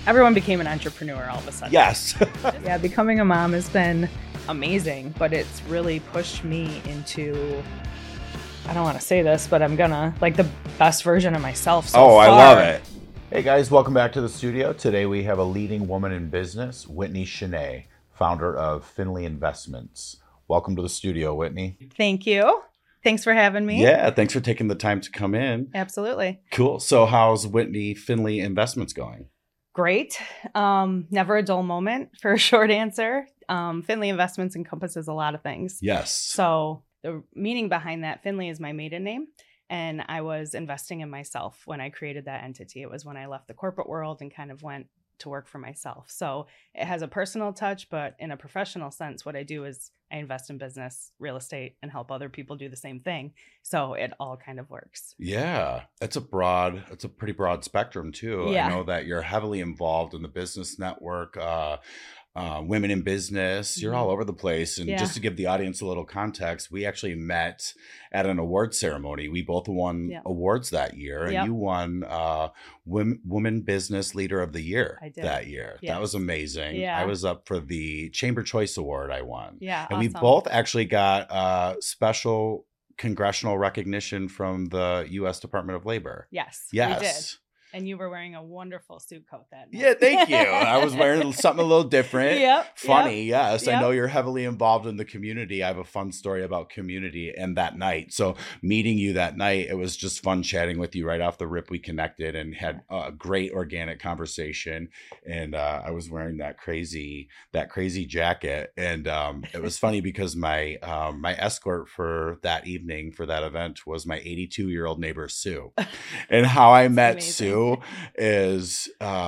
everyone became an entrepreneur all of a sudden. Yes. Yeah, becoming a mom has been amazing, but it's really pushed me into, I don't want to say this, but I'm gonna, like, the best version of myself so far. I love it. Hey guys, welcome back to the studio. Today we have a leading woman in business, Whitney Cheney, founder of Finley Investments. Welcome to the studio, Whitney. Thank you. Thanks for having me. Yeah, thanks for taking the time to come in. Absolutely. Cool. So how's Whitney Finley Investments going? Great. Never a dull moment for a short answer. Finley Investments encompasses a lot of things. Yes. So the meaning behind that, Finley is my maiden name. And I was investing in myself when I created that entity. It was when I left the corporate world and kind of went to work for myself. So it has a personal touch, but in a professional sense, what I do is I invest in business, real estate, and help other people do the same thing. So it all kind of works. Yeah, it's a pretty broad spectrum too. Yeah. I know that you're heavily involved in the business network, women in business. You're all over the place. And just to give the audience a little context, we actually met at an award ceremony. We both won awards that year, and you won Women Business Leader of the Year that year. That was amazing. Yeah. I was up for the Chamber Choice Award. I won. Yeah, and we both actually got special congressional recognition from the U.S. Department of Labor. Yes. Yes. We did. And you were wearing a wonderful suit coat that night. Yeah, thank you. I was wearing something a little different. Funny, yes. Yep. I know you're heavily involved in the community. I have a fun story about community and that night. So meeting you that night, it was just fun chatting with you right off the rip. We connected and had a great organic conversation. And I was wearing that crazy jacket. And it was funny because my escort for that evening, for that event, was my 82-year-old neighbor, Sue. And how I met Sue is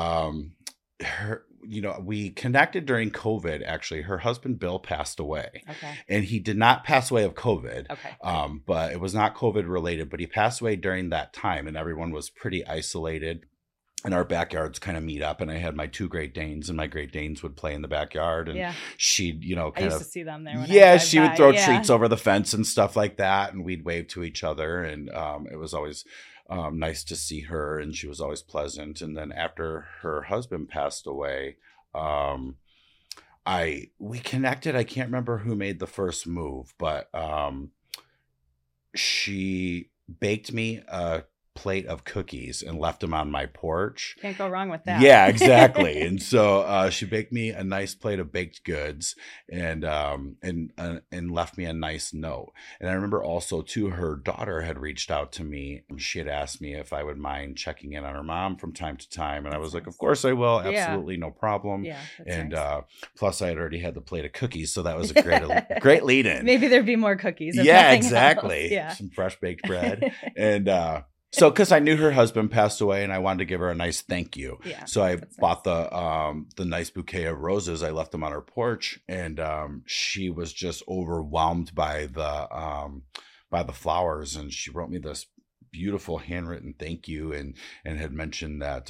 we connected during COVID. Actually, her husband Bill passed away. And he did not pass away of COVID. But it was not COVID related, but he passed away during that time, and everyone was pretty isolated. And our backyards kind of meet up, and I had my two Great Danes, and my Great Danes would play in the backyard, and she'd, I used to see them there. She would throw treats over the fence and stuff like that, and we'd wave to each other, and it was always nice to see her, and she was always pleasant. And then after her husband passed away, we connected. I can't remember who made the first move, but she baked me a plate of cookies and left them on my porch. Can't go wrong with that. Yeah, exactly. And so she baked me a nice plate of baked goods and left me a nice note. And I remember also too, her daughter had reached out to me, and she had asked me if I would mind checking in on her mom from time to time. And I was like, of course I will. Absolutely, no problem. Yeah, and nice. Plus I had already had the plate of cookies, so that was a great lead in. Maybe there'd be more cookies. Yeah, exactly. Yeah. Some fresh baked bread. And so, because I knew her husband passed away, and I wanted to give her a nice thank you. Yeah, so I bought the nice bouquet of roses. I left them on her porch, and she was just overwhelmed by the flowers. And she wrote me this beautiful handwritten thank you, and had mentioned that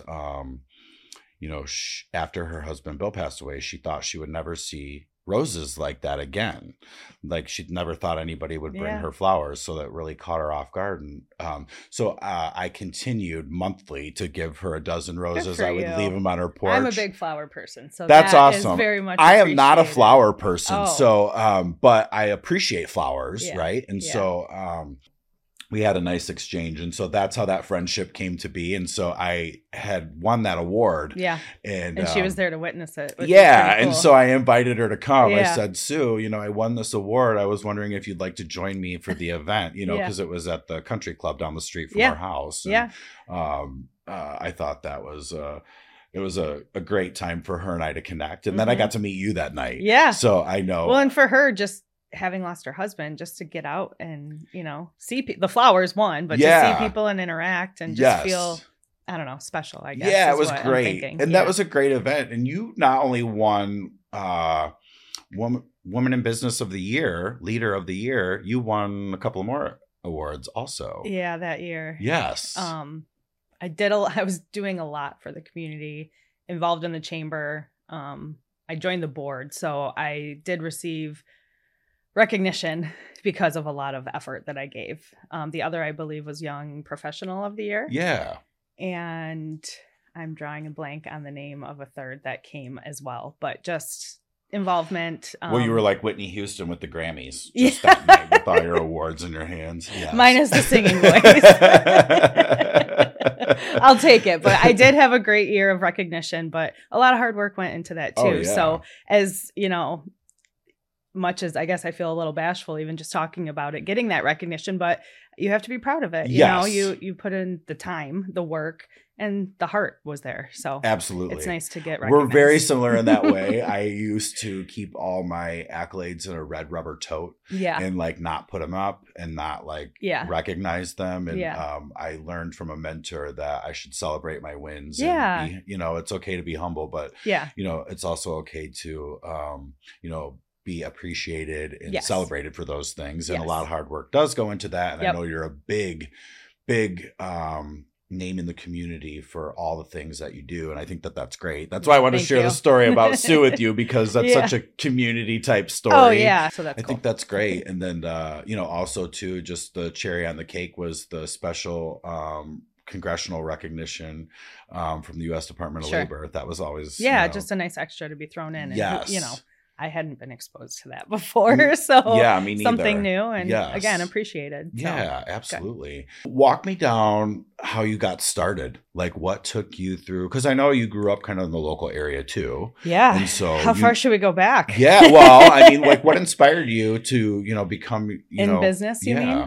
after her husband Bill passed away, she thought she would never see roses like that again. Like she'd never thought anybody would bring her flowers, so that really caught her off guard. And so I continued monthly to give her a dozen roses. I would leave them on her porch. I'm a big flower person, so that's awesome. Is very much I am not a flower person, so but I appreciate flowers, right? And so we had a nice exchange, and so that's how that friendship came to be. And so I had won that award, and she was there to witness it. Cool. And so I invited her to come. I said, Sue, I won this award. I was wondering if you'd like to join me for the event, because it was at the country club down the street from our house. And, I thought that was it was a great time for her and I to connect, and then I got to meet you that night. So I know. Well, and for her, just having lost her husband, just to get out and see the flowers but to see people and interact and just feel, I don't know, special, I guess. It was great. And that was a great event. And you not only won Woman in Business of the Year, Leader of the Year, you won a couple more awards also. That year. Yes. I was doing a lot for the community, involved in the chamber. I joined the board, so I did receive recognition because of a lot of effort that I gave. The other, I believe, was Young Professional of the Year. Yeah. And I'm drawing a blank on the name of a third that came as well, but just involvement. Well, you were like Whitney Houston with the Grammys Yeah. just that night with all your awards in your hands. Yes. Minus the singing voice. I'll take it. But I did have a great year of recognition, but a lot of hard work went into that too. Oh, yeah. So as, you know, much as I guess I feel a little bashful even just talking about it, getting that recognition, but you have to be proud of it. You know, you put in the time, the work, and the heart was there. So absolutely, it's nice to get recognized. We're very similar in that way. I used to keep all my accolades in a red rubber tote, and like not put them up and not like recognize them. And I learned from a mentor that I should celebrate my wins. And be, you know, it's okay to be humble, but you know, it's also okay to you know, be appreciated and celebrated for those things. And a lot of hard work does go into that. And I know you're a big name in the community for all the things that you do. And I think that that's great. That's why I want to share the story about Sue with you, because that's such a community type story. Oh yeah. So that's I think that's great. And then, you know, also too, just the cherry on the cake was the special, congressional recognition from the U.S. Department of Labor. That was always just a nice extra to be thrown in. And, you know, I hadn't been exposed to that before. So me neither. Something new and again, appreciated. So. Yeah, absolutely. Good. Walk me down how you got started. Like what took you through, because I know you grew up kind of in the local area too. Yeah. And so how far should we go back? Yeah. Well, I mean, like what inspired you to, you know, become, you know, business, you mean?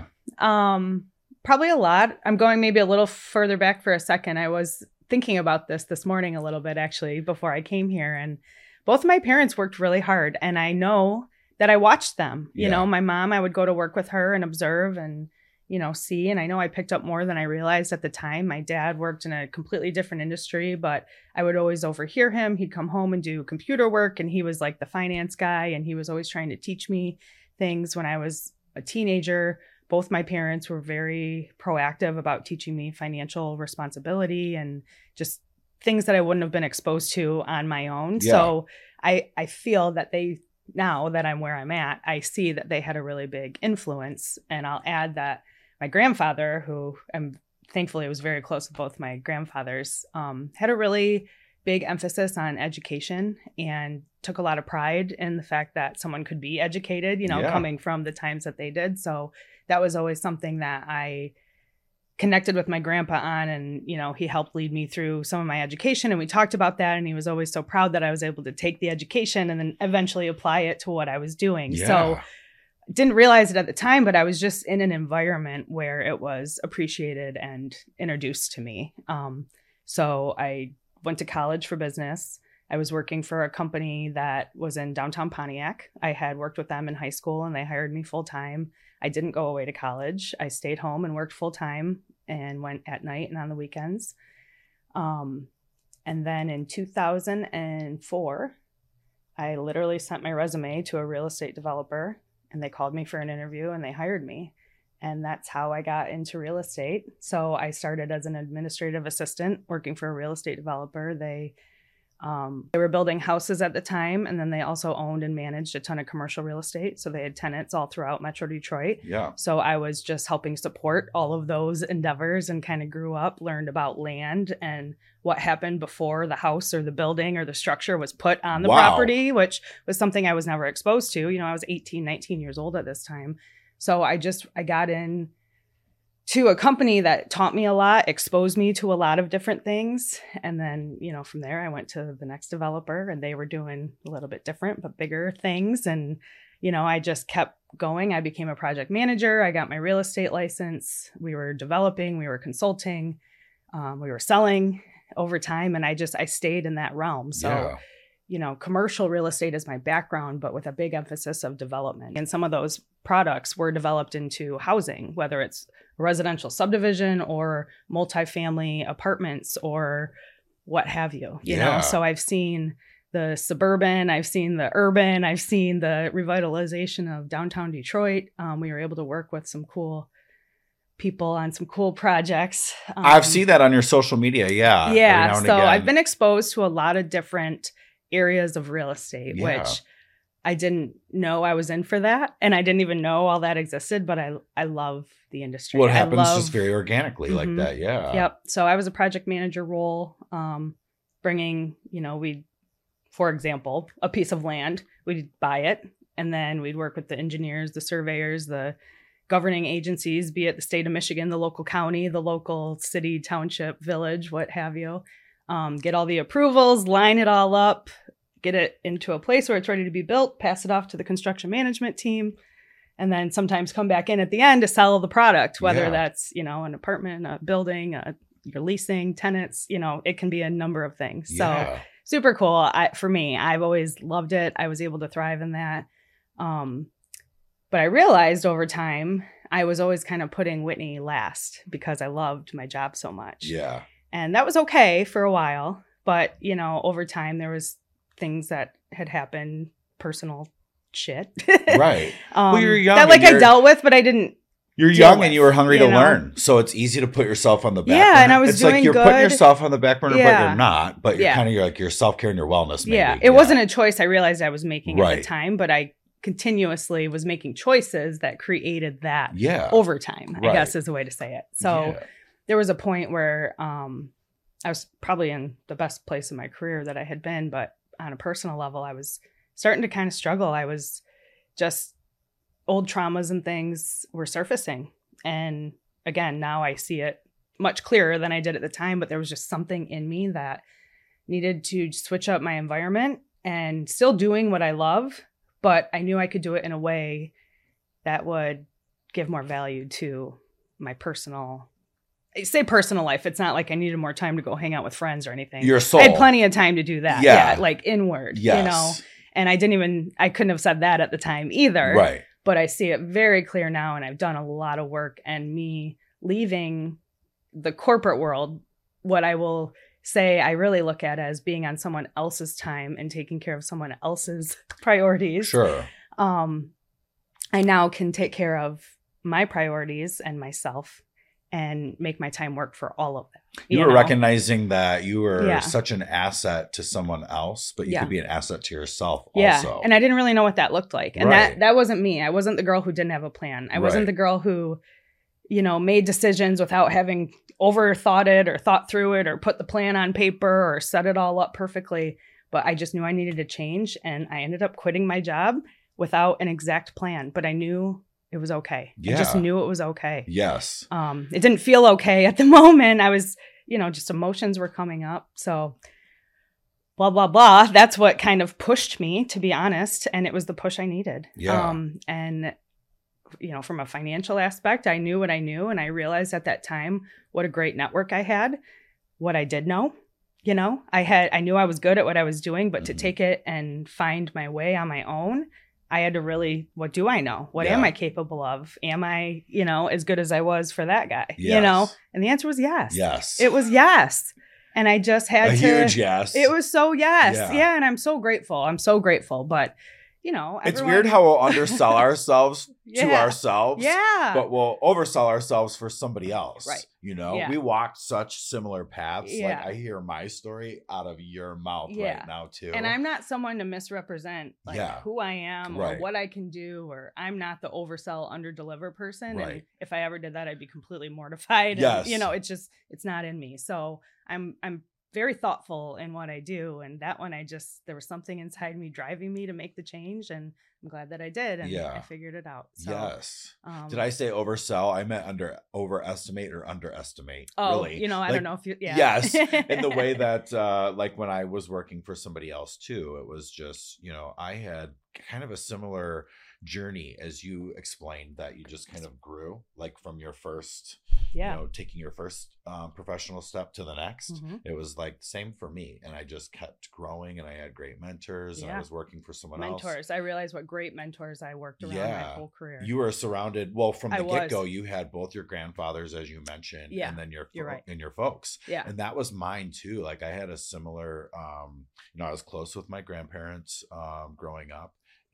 Probably a lot. I'm going maybe a little further back for a second. I was thinking about this morning a little bit actually before I came here, and both of my parents worked really hard, and I know that I watched them. You know, my mom, I would go to work with her and observe and, you know, see. And I know I picked up more than I realized at the time. My dad worked in a completely different industry, but I would always overhear him. He'd come home and do computer work, and he was like the finance guy, and he was always trying to teach me things when I was a teenager. Both my parents were very proactive about teaching me financial responsibility and just things that I wouldn't have been exposed to on my own. Yeah. So I feel that now that I'm where I'm at, I see that they had a really big influence. And I'll add that my grandfather, who thankfully was very close with both my grandfathers, had a really big emphasis on education and took a lot of pride in the fact that someone could be educated, you know, coming from the times that they did. So that was always something that I connected with my grandpa on, and, you know, he helped lead me through some of my education, and we talked about that, and he was always so proud that I was able to take the education and then eventually apply it to what I was doing. So didn't realize it at the time, but I was just in an environment where it was appreciated and introduced to me. So I went to college for business. I was working for a company that was in downtown Pontiac. I had worked with them in high school, and they hired me full time. I didn't go away to college. I stayed home and worked full time and went at night and on the weekends. And then in 2004, I literally sent my resume to a real estate developer, and they called me for an interview and they hired me. And that's how I got into real estate. So I started as an administrative assistant working for a real estate developer. They were building houses at the time, and then they also owned and managed a ton of commercial real estate. So they had tenants all throughout Metro Detroit. Yeah. So I was just helping support all of those endeavors and kind of grew up, learned about land and what happened before the house or the building or the structure was put on the property, which was something I was never exposed to. You know, I was 18, 19 years old at this time. So I got in to a company that taught me a lot, exposed me to a lot of different things. And then, you know, from there, I went to the next developer, and they were doing a little bit different, but bigger things. And, you know, I just kept going. I became a project manager. I got my real estate license. We were developing, we were consulting, we were selling over time. And I stayed in that realm. So, you know, commercial real estate is my background, but with a big emphasis of development. And some of those products were developed into housing, whether it's residential subdivision or multifamily apartments or what have you, you know? So I've seen the suburban, I've seen the urban, I've seen the revitalization of downtown Detroit. We were able to work with some cool people on some cool projects. I've seen that on your social media. Yeah. So I've been exposed to a lot of different areas of real estate, which I didn't know I was in for that, and I didn't even know all that existed, but I love the industry. Well, it happens just very organically like Mhm. that. Yeah. Yep. So I was a project manager role, bringing, for example, a piece of land, we'd buy it, and then we'd work with the engineers, the surveyors, the governing agencies, be it the state of Michigan, the local county, the local city, township, village, what have you. Get all the approvals, line it all up, get it into a place where it's ready to be built, pass it off to the construction management team, and then sometimes come back in at the end to sell the product, whether that's, an apartment, a building, you're leasing, tenants, it can be a number of things. Yeah. So super cool. For me, I've always loved it. I was able to thrive in that. But I realized over time, I was always kind of putting Whitney last because I loved my job so much. Yeah. And that was okay for a while. But, over time, there was things that had happened, personal shit. Right. Well, you're young. That I dealt with, but I didn't. You're young and you were hungry to learn. So it's easy to put yourself on the back burner. Yeah, and I was doing like you're good. putting yourself on the back burner, but Yeah. you're not. But you're kind of like your self-care and your wellness, maybe. Yeah, it wasn't a choice I realized I was making at Right. the time, but I continuously was making choices that created that over time, I Right. guess is the way to say it. So there was a point where I was probably in the best place in my career that I had been, but on a personal level, I was starting to kind of struggle. I was just, old traumas and things were surfacing. And again, now I see it much clearer than I did at the time, but there was just something in me that needed to switch up my environment and still doing what I love, but I knew I could do it in a way that would give more value to my personal life. It's not like I needed more time to go hang out with friends or anything. Your soul. I had plenty of time to do that. Yeah. Like inward, Yes. and I couldn't have said that at the time either. Right. But I see it very clear now, and I've done a lot of work, and me leaving the corporate world, what I will say I really look at as being on someone else's time and taking care of someone else's priorities. Sure. I now can take care of my priorities and myself and make my time work for all of them. You were recognizing that you were Yeah. such an asset to someone else, but you Yeah. could be an asset to yourself Yeah. also. And I didn't really know what that looked like. And Right. that wasn't me. I wasn't the girl who didn't have a plan. I wasn't Right. the girl who, made decisions without having overthought it or thought through it or put the plan on paper or set it all up perfectly. But I just knew I needed to change. And I ended up quitting my job without an exact plan. But I knew it was okay. I just Yeah. knew it was okay. Yes. It didn't feel okay at the moment. I was, just emotions were coming up. So blah, blah, blah. That's what kind of pushed me, to be honest. And it was the push I needed. Yeah. And, from a financial aspect, I knew what I knew. And I realized at that time what a great network I had, what I did know. I knew I was good at what I was doing, but to Mhm. take it and find my way on my own, I had to really, what do I know? What am I capable of? Am I, as good as I was for that guy? Yes. And the answer was yes. Yes. It was yes. And I just had a to. huge yes. It was so yes. Yeah. Yeah. And I'm so grateful. But, It's weird how we'll undersell ourselves to Yeah. ourselves. Yeah. But we'll oversell ourselves for somebody else. Right. We walked such similar paths. Yeah. Like I hear my story out of your mouth Yeah. right now too. And I'm not someone to misrepresent who I am or Right. what I can do, or I'm not the oversell, underdeliver person. Right. And if I ever did that, I'd be completely mortified. Yes. And, it's not in me. So I'm very thoughtful in what I do. And that one, there was something inside me driving me to make the change. And I'm glad that I did. And I figured it out. So, yes. Did I say oversell? I meant overestimate or underestimate. Oh, really. I don't know if you, yeah. Yes. In the way that, when I was working for somebody else too, it was just, I had kind of a similar journey as you explained, that you just kind of grew like from your first, taking your first professional step to the next. Mm-hmm. It was like the same for me. And I just kept growing and I had great mentors and I was working for someone else. Mentors. I realized what great mentors I worked around my whole career. You were surrounded, from the get-go, you had both your grandfathers, as you mentioned, and then your folks. Yeah. And that was mine too. Like I had a similar, I was close with my grandparents growing up.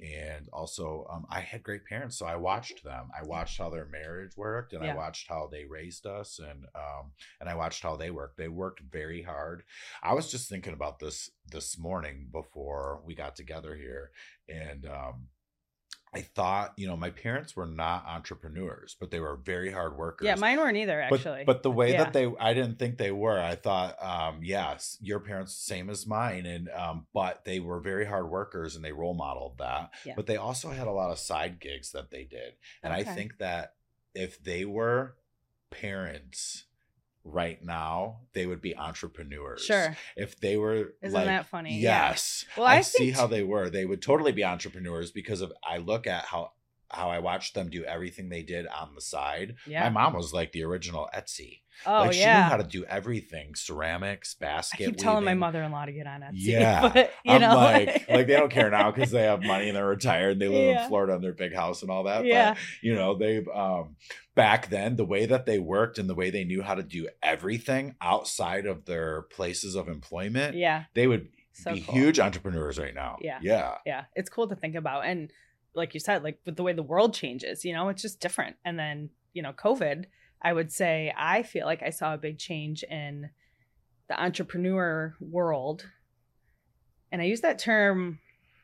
And also, I had great parents, so I watched them. I watched how their marriage worked, and I watched how they raised us, and I watched how they worked. They worked very hard. I was just thinking about this morning before we got together here, and I thought, my parents were not entrepreneurs, but they were very hard workers. Yeah, mine weren't either, actually. But the way that I didn't think they were. I thought, yes, your parents, same as mine. And, but they were very hard workers and they role modeled that. Yeah. But they also had a lot of side gigs that they did. And I think that if they were parents right now, they would be entrepreneurs. Sure. If they were, isn't that funny? Yes. Well, I see how they were. They would totally be entrepreneurs because I look at how I watched them do everything they did on the side. Yeah. My mom was like the original Etsy. Oh, she knew how to do everything: ceramics, basket I keep weaving. telling my mother-in-law to get on Etsy. Yeah, but, I'm like they don't care now because they have money and they're retired. They live in Florida in their big house and all that. Yeah, but they've back then, the way that they worked and the way they knew how to do everything outside of their places of employment. Yeah, they would so be cool. huge entrepreneurs right now. Yeah. It's cool to think about, and like you said, like with the way the world changes, it's just different. And then COVID, I would say I feel like I saw a big change in the entrepreneur world. And I use that term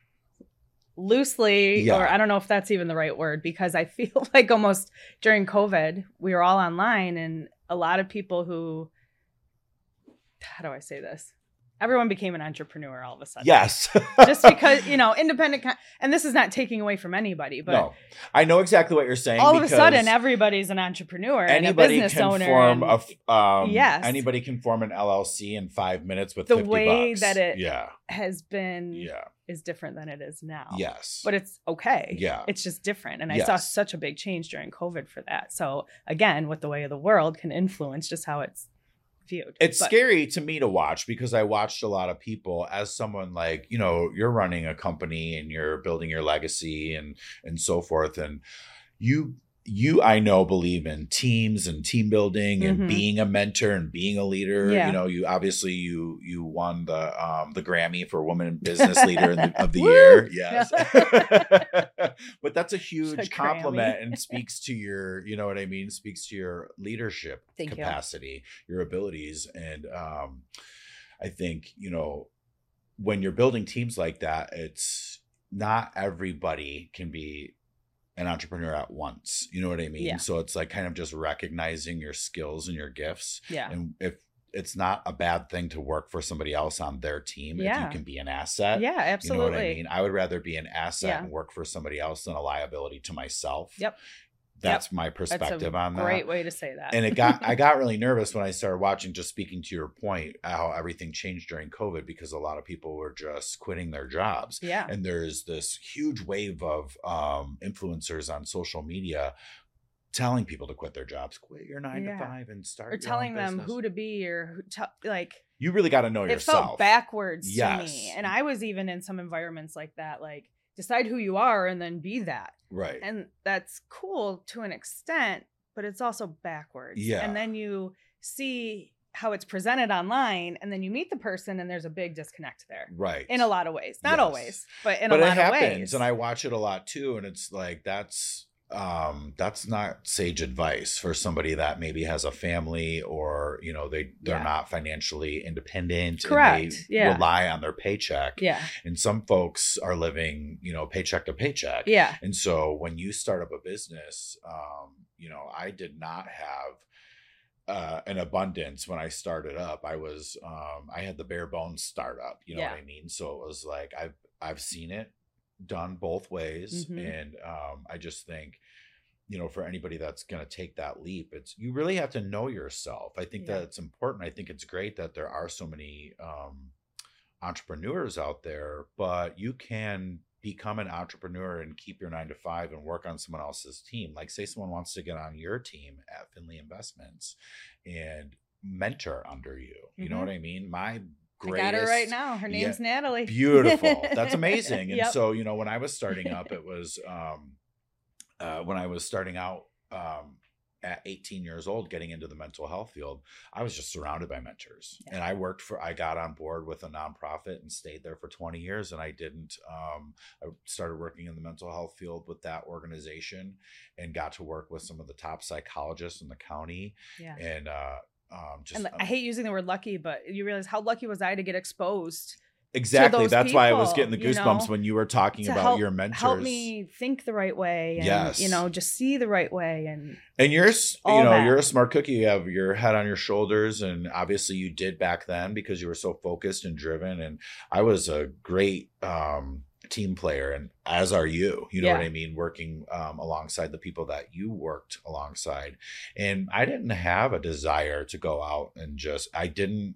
loosely, or I don't know if that's even the right word, because I feel like almost during COVID, we were all online, and a lot of people who, how do I say this? Everyone became an entrepreneur all of a sudden. Yes. Just because, independent, and this is not taking away from anybody, but no, I know exactly what you're saying. All of a sudden, everybody's an entrepreneur and a business owner. Anybody can form an LLC in 5 minutes with the $50. Way that it has been is different than it is now. Yes. But it's okay. Yeah. It's just different. And I saw such a big change during COVID for that. So again, with the way of the world can influence just how it's viewed. It's scary to me to watch because I watched a lot of people as someone like, you're running a company and you're building your legacy and so forth. And you, I know, believe in teams and team building and being a mentor and being a leader. Yeah. You obviously you won the Grammy for Woman Business Leader of the Year. Yes. But that's a huge compliment and speaks to your, speaks to your leadership capacity, your abilities. And I think, when you're building teams like that, it's not everybody can be an entrepreneur at once. You know what I mean? Yeah. So it's like kind of just recognizing your skills and your gifts. Yeah. And if it's not a bad thing to work for somebody else on their team, if you can be an asset. Yeah, absolutely. You know what I mean? I would rather be an asset and work for somebody else than a liability to myself. Yep. That's my perspective on that. Great way to say that. And I got really nervous when I started watching, just speaking to your point, how everything changed during COVID because a lot of people were just quitting their jobs. Yeah. And there's this huge wave of influencers on social media telling people to quit their jobs, quit your 9 to 5 and start. Or telling them who to be, or you really got to know yourself. It felt backwards to me. And I was even in some environments like that, like decide who you are and then be that. Right. And that's cool to an extent, but it's also backwards. Yeah. And then you see how it's presented online, and then you meet the person and there's a big disconnect there. Right. In a lot of ways. Not always, but in a lot of ways. And I watch it a lot too. And it's like, that's not sage advice for somebody that maybe has a family or, they're not financially independent. Correct. And they rely on their paycheck. Yeah. And some folks are living, paycheck to paycheck. Yeah. And so when you start up a business, I did not have an abundance when I started up. I was, I had the bare bones startup, you know what I mean? So it was like, I've seen it done both ways. And I just think, for anybody that's going to take that leap, you really have to know yourself. I think that it's important. I think it's great that there are so many entrepreneurs out there, but you can become an entrepreneur and keep your 9 to 5 and work on someone else's team. Like say someone wants to get on your team at Finley Investments and mentor under you. You know what I mean? My greatest, I got her right now. Her name's Natalie. Beautiful. That's amazing. And so, when I was starting up, it was when I was starting out at 18 years old, getting into the mental health field, I was just surrounded by mentors. And I got on board with a nonprofit and stayed there for 20 years. And I started working in the mental health field with that organization and got to work with some of the top psychologists in the county. Yeah. And, I hate using the word lucky, but you realize how lucky was I to get exposed. Exactly. That's why I was people, getting the goosebumps when you were talking about your mentors. Help me think the right way. And, just see the right way. And you're a smart cookie. You have your head on your shoulders. And obviously you did back then because you were so focused and driven. And I was a great team player, and as are you, what I mean, working alongside the people that you worked alongside. And I didn't have a desire to go out and I didn't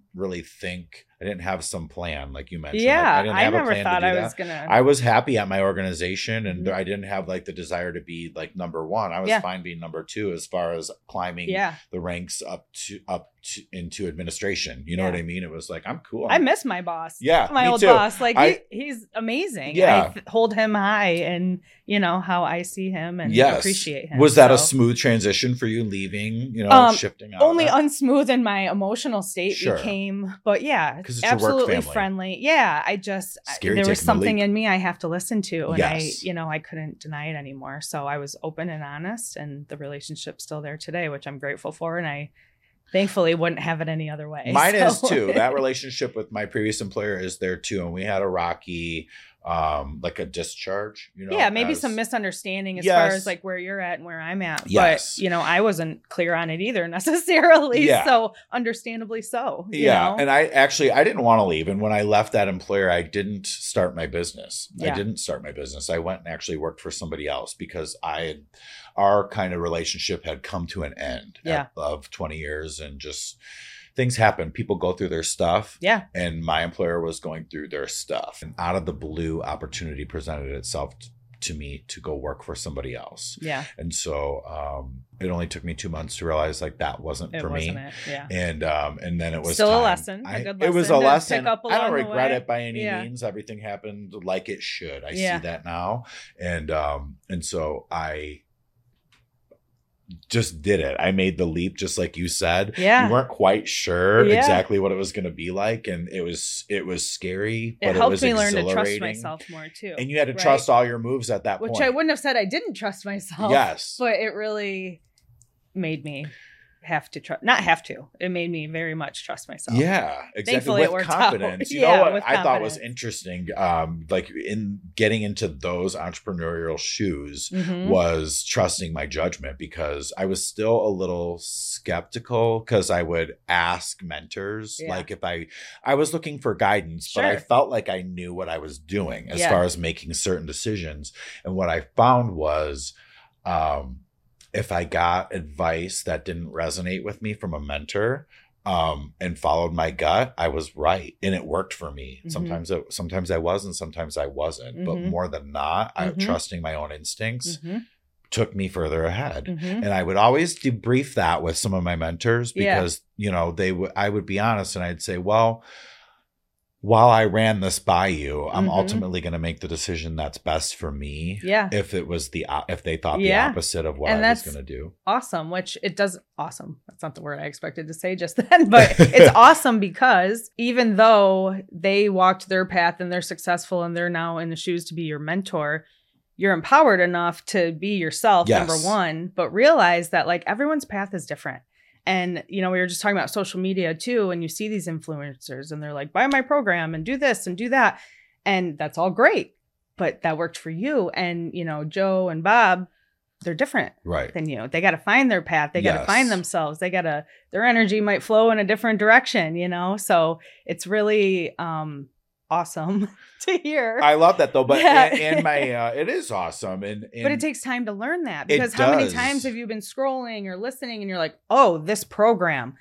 have some plan like you mentioned. Yeah, like, I never thought I was gonna. I was happy at my organization, and I didn't have like the desire to be like number one. I was fine being number two as far as climbing the ranks up into administration. You know what I mean? It was like, I'm cool. I miss my boss. Yeah, my old too. boss. Like he's amazing. Yeah, I hold him high, and how I see him and appreciate him. Was that a smooth transition for you leaving? Shifting out. Only unsmooth in my emotional state became, but because it's absolutely your work family. Friendly. Yeah, there was something in me I have to listen to, and I couldn't deny it anymore. So I was open and honest, and the relationship's still there today, which I'm grateful for, and I thankfully wouldn't have it any other way. Mine is too. That relationship with my previous employer is there too, and we had a rocky like a discharge, maybe some misunderstanding as far as like where you're at and where I'm at. But I wasn't clear on it either necessarily. So understandably so. You know? And I didn't want to leave. And when I left that employer, I didn't start my business. I went and actually worked for somebody else because our kind of relationship had come to an end of 20 years, and just things happen. People go through their stuff. Yeah. And my employer was going through their stuff. And out of the blue, opportunity presented itself to me to go work for somebody else. Yeah. And so it only took me 2 months to realize like that wasn't for me. Yeah. And then it was still a lesson. A good lesson. It was a lesson. I don't regret it by any means. Everything happened like it should. I see that now. And so I just did it. I made the leap, just like you said. Yeah. You weren't quite sure exactly what it was going to be like, and it was scary, but it was exhilarating. It helped me learn to trust myself more too. And you had to trust all your moves at that point. Which I wouldn't have said I didn't trust myself. Yes. But it really made me it made me very much trust myself. Yeah, exactly. Thankfully, with it worked confidence. out. You know what I thought was interesting, like in getting into those entrepreneurial shoes, was trusting my judgment, because I was still a little skeptical, because I would ask mentors, like if I was looking for guidance, but I felt like I knew what I was doing as far as making certain decisions. And what I found was, if I got advice that didn't resonate with me from a mentor, and followed my gut, I was right, and it worked for me. Sometimes I was, and sometimes I wasn't. But more than not, trusting my own instincts took me further ahead. And I would always debrief that with some of my mentors, because I would be honest, and I'd say, well, while I ran this by you, I'm ultimately going to make the decision that's best for me. Yeah. If they thought the opposite of what I was going to do. Awesome. Awesome. That's not the word I expected to say just then, but it's awesome because even though they walked their path and they're successful and they're now in the shoes to be your mentor, you're empowered enough to be yourself, number one, but realize that like everyone's path is different. And, we were just talking about social media too. And you see these influencers and they're like, buy my program and do this and do that. And that's all great. But that worked for you. And, Joe and Bob, they're different than you. They got to find their path. They got to find themselves. Their energy might flow in a different direction, So it's really awesome to hear. I love that though, but it is awesome, but it takes time to learn that, because how many times have you been scrolling or listening and you're like, oh, this program,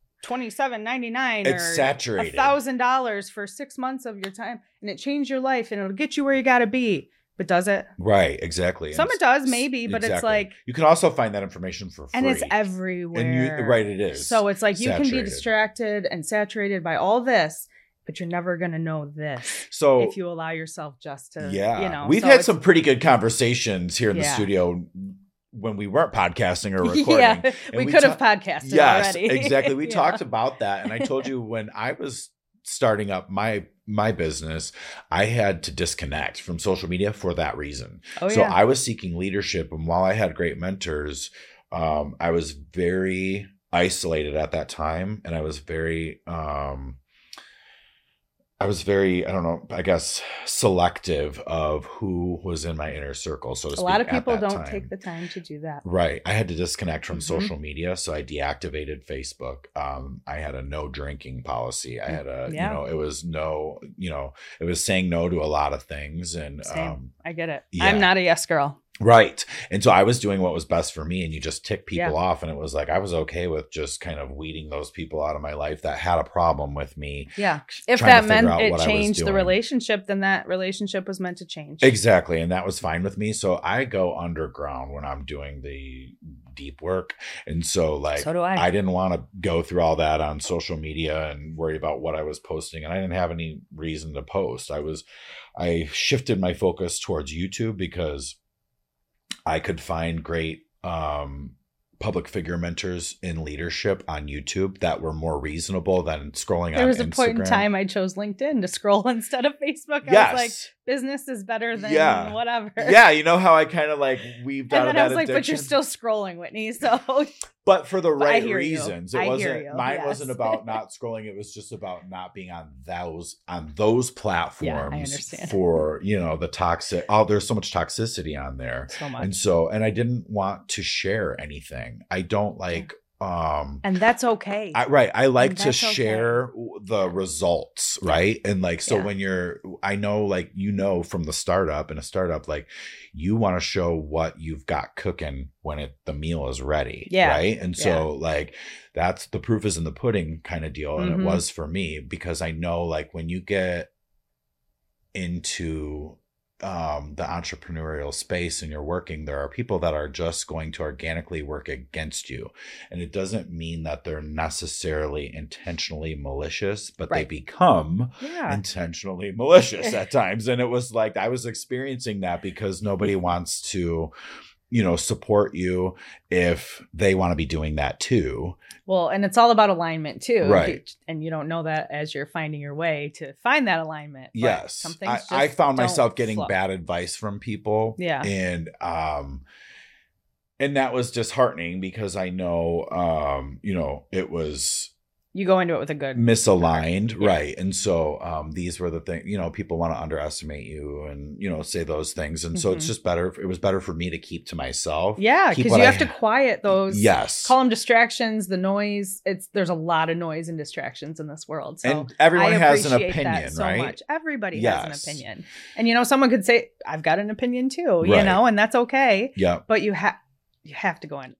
$27.99 it's saturated, $1,000 for 6 months of your time, and it changed your life and it'll get you where you got to be. But does it? Right, exactly. Some it does, maybe, but it's like you can also find that information for free, and it's everywhere. It is. So it's like you can be distracted and saturated by all this, but you're never going to know this. So if you allow yourself just to, we've had some pretty good conversations here in the studio, when we weren't podcasting or recording. Yeah, we could have podcasted already. Yes, exactly. We Yeah. talked about that. And I told you when I was starting up my business, I had to disconnect from social media for that reason. Oh, So yeah. I was seeking leadership. And while I had great mentors, I was very isolated at that time. And I was very, I don't know, I guess, selective of who was in my inner circle, so to speak. A lot of at people that don't time. take the time to do that. Right. I had to disconnect from Mhm. social media. So I deactivated Facebook. I had a no drinking policy. I had a, Yeah. it was no, it was saying no to a lot of things. And, Same. I get it. yeah. I'm not a yes girl. right. And so I was doing what was best for me, and you just tick people Yeah. off. And it was like, I was okay with just kind of weeding those people out of my life that had a problem with me. Yeah. If trying to that figure meant out it what I was changed the doing. relationship, then that relationship was meant to change. Exactly. And that was fine with me. So I go underground when I'm doing the deep work. And so like, So do I. I didn't want to go through all that on social media and worry about what I was posting. And I didn't have any reason to post. I shifted my focus towards YouTube because I could find great, public figure mentors in leadership on YouTube that were more reasonable than scrolling There on was a Instagram. point in time I chose LinkedIn to scroll instead of Facebook. Yes. I was like, business is better than Yeah. whatever. Yeah, you know how I kind of like weaved out And of then I that was like, but you're addiction? still scrolling, Whitney. So But for the But I right hear you. reasons. I It hear wasn't you, mine yes. wasn't about not scrolling. It was just about not being on those platforms understand. for, the toxic. Oh, there's so much toxicity on there. so much. And so, and I didn't want to share anything. I don't like, And that's okay. I like And to that's okay. share the results, right? And like, so Yeah. when I know, like, from the startup, in a startup, like, you want to show what you've got cooking when the meal is ready. Yeah. Right. And so like, that's the proof is in the pudding kind of deal. And Mhm. it was for me, because I know, like, when you get into the entrepreneurial space and you're working, there are people that are just going to organically work against you. And it doesn't mean that they're necessarily intentionally malicious, but they Right. become yeah. intentionally malicious at times. And it was like, I was experiencing that because nobody wants to, support you if they want to be doing that too. Well, and it's all about alignment too. Right. And you don't know that as you're finding your way to find that alignment. But Yes. some things I just found don't myself getting flow. bad advice from people. Yeah. And that was disheartening because I know, it was You go into it with a good misaligned. Yeah. Right. And so these were the things, people want to underestimate you and, say those things. And so it's Mhm. just better. It was better for me to keep to myself. Yeah, Keep because what you I have to quiet those. Yes. Call them distractions, the noise. There's a lot of noise and distractions in this world. So And everyone I has an appreciate opinion, that so right? much. Everybody Yes. has an opinion. And someone could say, I've got an opinion too, Right. and that's okay. Yeah. But you have to go in.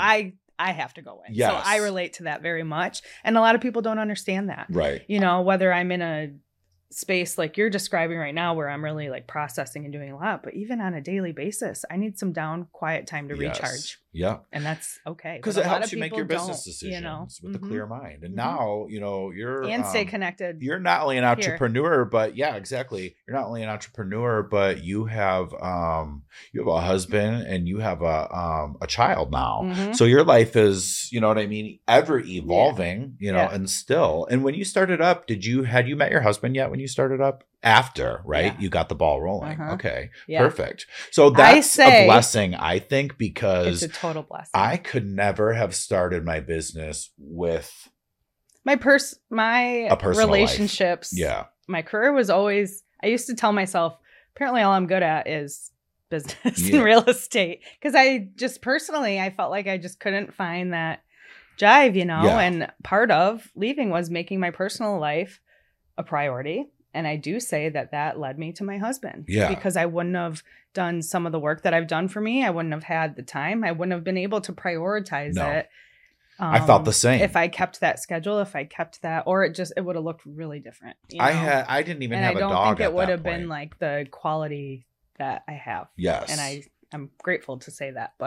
I have to go in. Yes. So I relate to that very much. And a lot of people don't understand that. Right. Whether I'm in a space like you're describing right now where I'm really like processing and doing a lot, but even on a daily basis, I need some quiet time to Yes. recharge. Yeah. And that's okay. Because But it a lot helps of you make people your business don't, decisions with a Mhm. clear mind. And Mhm. now, you're And stay connected. You're not only an Here. entrepreneur, but yeah, exactly. You're not only an entrepreneur, but you have a husband and you have a child now. Mhm. So your life is, you know what I mean, ever evolving, Yeah. and still. And when you started up, had you met your husband yet when you started up? After, right? Yeah. You got the ball rolling. Uh-huh. Okay. Yeah. Perfect. So that's say a blessing, I think, It's because a total blessing. I could never have started my business with my A personal relationships. yeah. My career was always, I used to tell myself, apparently all I'm good at is business Yeah. and real estate. Because I just personally, I felt like I just couldn't find that jive, Yeah. and part of leaving was making my personal life a priority. And I do say that led me to my husband. Yeah. Because I wouldn't have done some of the work that I've done for me. I wouldn't have had the time. I wouldn't have been able to prioritize No. it. I felt the same. If I kept that schedule, or it would have looked really different. I didn't even and have I don't a dog think it at would that have been point. like the quality that I have. Yes. And I'm grateful to say that, but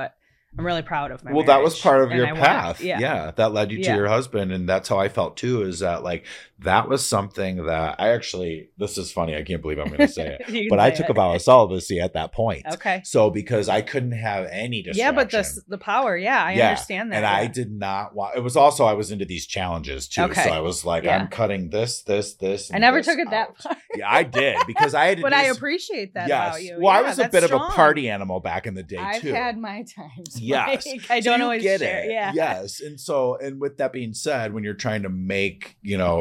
I'm really proud of my Well, that was marriage, part of and your I wanna- path. yeah. That led you to Yeah. your husband. And that's how I felt too, is that like, that was something that I actually, this is funny. I can't believe I'm going to say it, You can but I say took it. a vow of celibacy at that point. Okay. So because I couldn't have any distraction. Yeah, but the power. Yeah, I understand that. And yeah. I did not want, it was also, I was into these challenges too. Okay. So I was like, Yeah. I'm cutting this. I never this took it that out. far. Yeah, I did because I had to But do I some- appreciate that Yes. about you. Well, I Yeah, was a that's bit strong. of a party animal back in the day I've too. had my times. Yes. Like, I So don't you always get share. it. Yeah. Yes. And with that being said, when you're trying to make,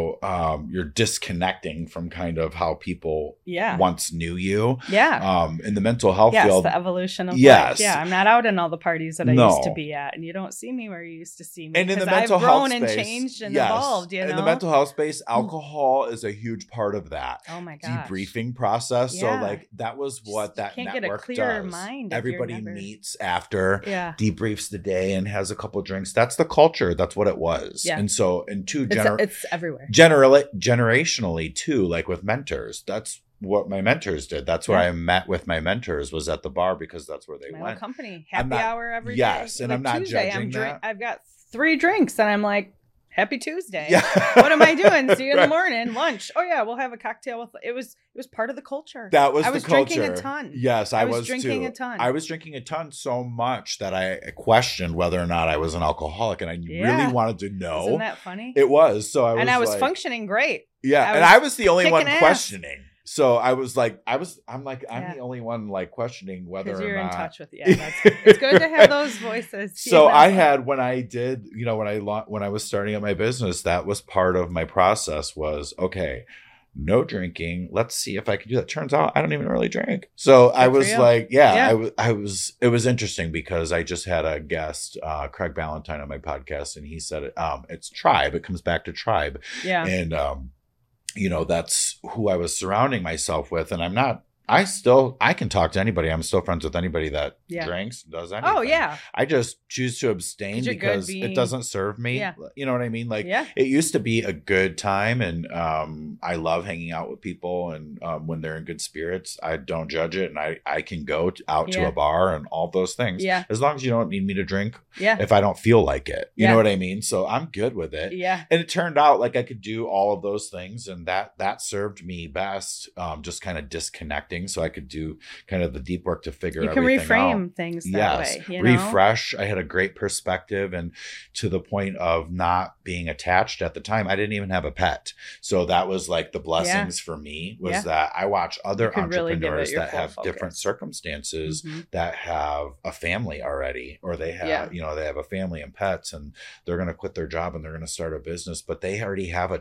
you're disconnecting from kind of how people Yeah. once knew you. Yeah. In the mental health Yes, field. the evolution of Yes. life. Yeah, I'm not out in all the parties that I used to No. be at, and you don't see me where you used to see me. And in the 'cause mental I've health grown space, and changed and yes. evolved. You know, In the mental health space, alcohol is a huge part of that. oh my gosh, Debriefing process. Yeah. So like that was what Just- that you can't get a network clearer does. mind if you're Everybody never- meets after, Yeah, debriefs the day, and has a couple drinks. That's the culture. That's what it was. Yeah. And so, and two it's everywhere. generationally too, like with mentors. That's what my mentors did. That's where Yeah. I met with my mentors, was at the bar, because that's where they My own went. company, I'm happy not- hour every day. yes, and I'm not Tuesday, judging that. I've got 3 drinks, and I'm like, happy Tuesday. Yeah. What am I doing? See you in the Right. morning, lunch. Oh yeah, we'll have a cocktail with. It was part of the culture. That was I was the culture. drinking a ton. Yes, I I was drinking too. a ton. I was drinking a ton, so much that I questioned whether or not I was an alcoholic, and I Yeah. really wanted to know. Isn't that funny? It was. So I was like, functioning great. yeah, I and was I was the only one kicking ass. questioning. So I was like, I'm Yeah. the only one like questioning whether Because or you're in not. touch with it's good to have those voices. So you know? I had, when I did, when I was starting up my business, that was part of my process was, okay, no drinking. Let's see if I can do that. Turns out I don't even really drink. So I Good for was you. like, Yeah. it was interesting because I just had a guest, Craig Ballantyne, on my podcast, and he said, it's tribe. It comes back to tribe. Yeah. And, that's who I was surrounding myself with. And I can talk to anybody. I'm still friends with anybody that Yeah. drinks, does anything. Oh yeah. I just choose to abstain 'Cause you're good because being- it doesn't serve me. Yeah. You know what I mean? Like, Yeah. it used to be a good time, and I love hanging out with people, and when they're in good spirits, I don't judge it, and I can go out to Yeah. a bar and all those things. Yeah. As long as you don't need me to drink Yeah. if I don't feel like it. You Yeah. know what I mean? So I'm good with it. Yeah. And it turned out like I could do all of those things, and that served me best. Just kind of disconnecting, so I could do kind of the deep work to figure You can everything reframe out. things that Yes, way. You know? refresh. I had a great perspective, and to the point of not being attached at the time. I didn't even have a pet, so that was like the blessings for me. Was Yeah. that I watch other You could really give it entrepreneurs your that full have different focus. circumstances, Mhm. that have a family already, or they have they have a family and pets, and they're going to quit their job and they're going to start a business, but they already have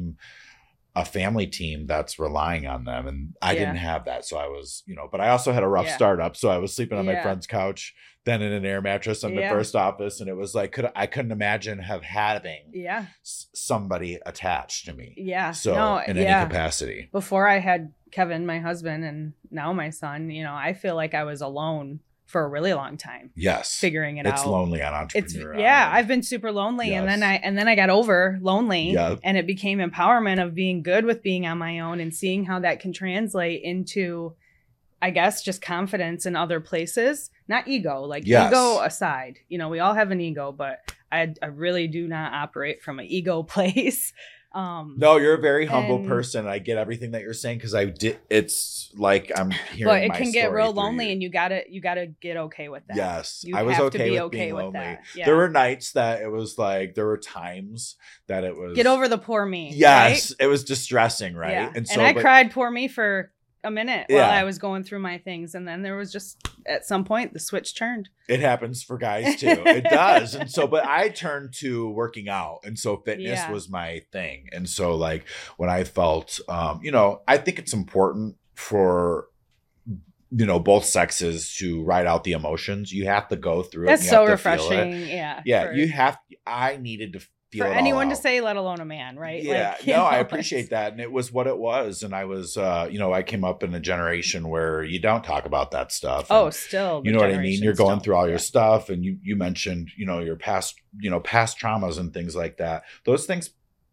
a family team that's relying on them. And I Yeah. didn't have that. So I was, but I also had a rough Yeah. startup. So I was sleeping on my Yeah. friend's couch, then in an air mattress on the Yeah. first office. And it was like, I couldn't imagine having Yeah. somebody attached to me. Yeah. So No, in yeah. any capacity. Before I had Kevin, my husband, and now my son, I feel like I was alone for a really long time Yes. figuring it It's out. lonely on It's Entrepreneur yeah, Island. I've been super lonely, and then Yes. I got over lonely, Yeah. and it became empowerment of being good with being on my own and seeing how that can translate into, I guess, just confidence in other places, not ego. Like Yes. ego aside, we all have an ego, but I really do not operate from an ego place. No, you're a very humble and- person. I get everything that you're saying, because it's like I'm hearing but it my can get story real through lonely, you. and you gotta get okay with that. Yes, You I was have okay to be with okay being with lonely. that. Yeah. There were nights that it was like, there were times that it was Get over the poor me. Yes, it was distressing, right? Yeah. And so I but- cried poor me for a minute while Yeah. I was going through my things, and then there was just at some point the switch turned. It happens for guys too. It does. And so, but I turned to working out. And so fitness Yeah. was my thing. And so like when I felt, I think it's important for, both sexes to ride out the emotions. You have to go through That's it. so You have to feel it. refreshing. Yeah. Yeah. I needed to feel for it all anyone to out. say, let alone a man, right? Yeah, Like, you no, I know, appreciate that. And it was what it was. And I was, I came up in a generation where you don't talk about that stuff. Oh, And still. you know what I mean? You're going through all your Yeah. stuff, and you mentioned, your past traumas and things like that. Those things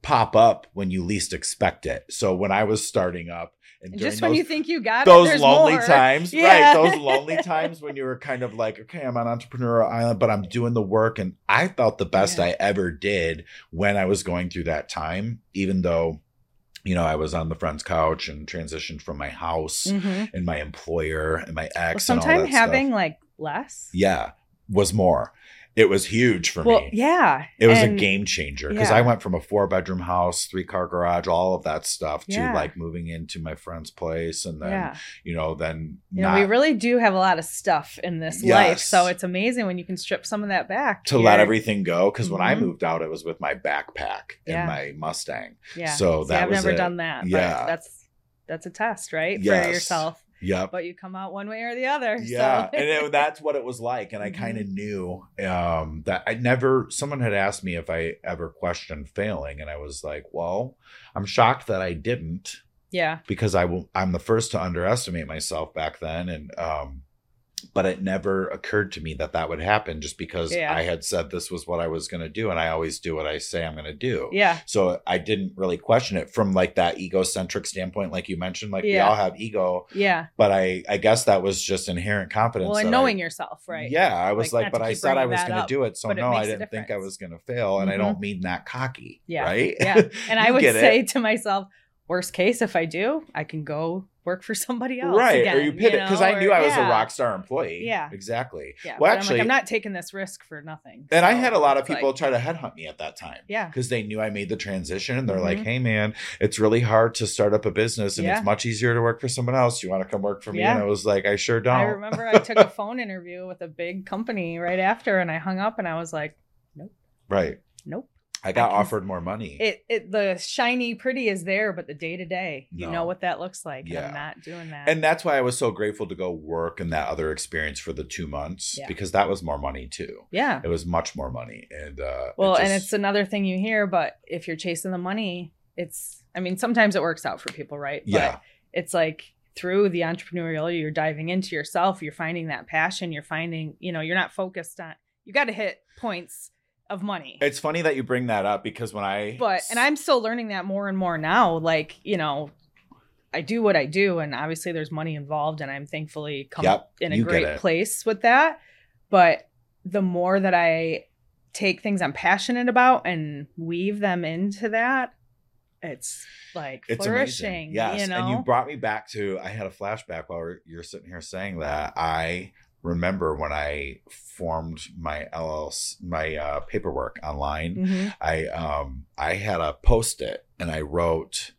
pop up when you least expect it. So when I was starting up, and just when you think you got those there's lonely more. times, Yeah. right? Those lonely times when you were kind of like, okay, I'm on Entrepreneurial Island, but I'm doing the work. And I felt the best I ever did when I was going through that time, even though, you know, I was on the friend's couch and transitioned from my house and my employer and my ex. Well, and all sometimes that having stuff. like less. Yeah, was more. It was huge for me. Yeah. It was a game changer because yeah. I went from a 4-bedroom house, 3-car garage, all of that stuff to Yeah. like moving into my friend's place. And then, you know, we really do have a lot of stuff in this life. So it's amazing when you can strip some of that back. To let everything go. Because when I moved out, it was with my backpack and my Mustang. Yeah. So that I've was never done that. Yeah. But that's a test, right? Yes. For yourself. Yep. But you come out one way or the other. Yeah. So. And that's what it was like. And I kind of knew that someone had asked me if I ever questioned failing. And I was like, well, I'm shocked that I didn't. Yeah. Because I'm the first to underestimate myself back then. And, but it never occurred to me that would happen just because I had said this was what I was going to do. And I always do what I say I'm going to do. Yeah. So I didn't really question it from like that egocentric standpoint. Like you mentioned, like we all have ego. Yeah. But I guess that was just inherent confidence. Well, and knowing yourself, right? Yeah. I was like but I said I was going to do it. So no, I didn't think I was going to fail. And I don't mean that cocky. Yeah. Right. Yeah. And I would say to myself, worst case, if I do, I can go work for somebody else. Right. Again, or you pivot. Because I knew I was a rock star employee. Yeah. Exactly. Yeah. Well, actually, I'm not taking this risk for nothing. And I had a lot of people try to headhunt me at that time. Yeah. Because they knew I made the transition and they're like, hey, man, it's really hard to start up a business and it's much easier to work for someone else. You want to come work for me? And I was like, I sure don't. I remember I took a phone interview with a big company right after and I hung up and I was like, nope. Right. Nope. I got offered more money. The shiny pretty is there, but the day to day, you know what that looks like. Yeah. And I'm not doing that. And that's why I was so grateful to go work in that other experience for the 2 months because that was more money too. Yeah. It was much more money. And and it's another thing you hear, but if you're chasing the money, sometimes it works out for people, right? Yeah. But it's like through the entrepreneurial, you're diving into yourself, you're finding that passion, you're finding, you're not focused on, you got to hit points of money. It's funny that you bring that up because and I'm still learning that more and more now. Like, I do what I do and obviously there's money involved and I'm thankfully come up in a great place with that. But the more that I take things I'm passionate about and weave them into that, it's like flourishing. Amazing. Yes. And you brought me back to, I had a flashback while you're sitting here saying that. I remember when I formed my LLC, my paperwork online, I had a Post-it and I wrote,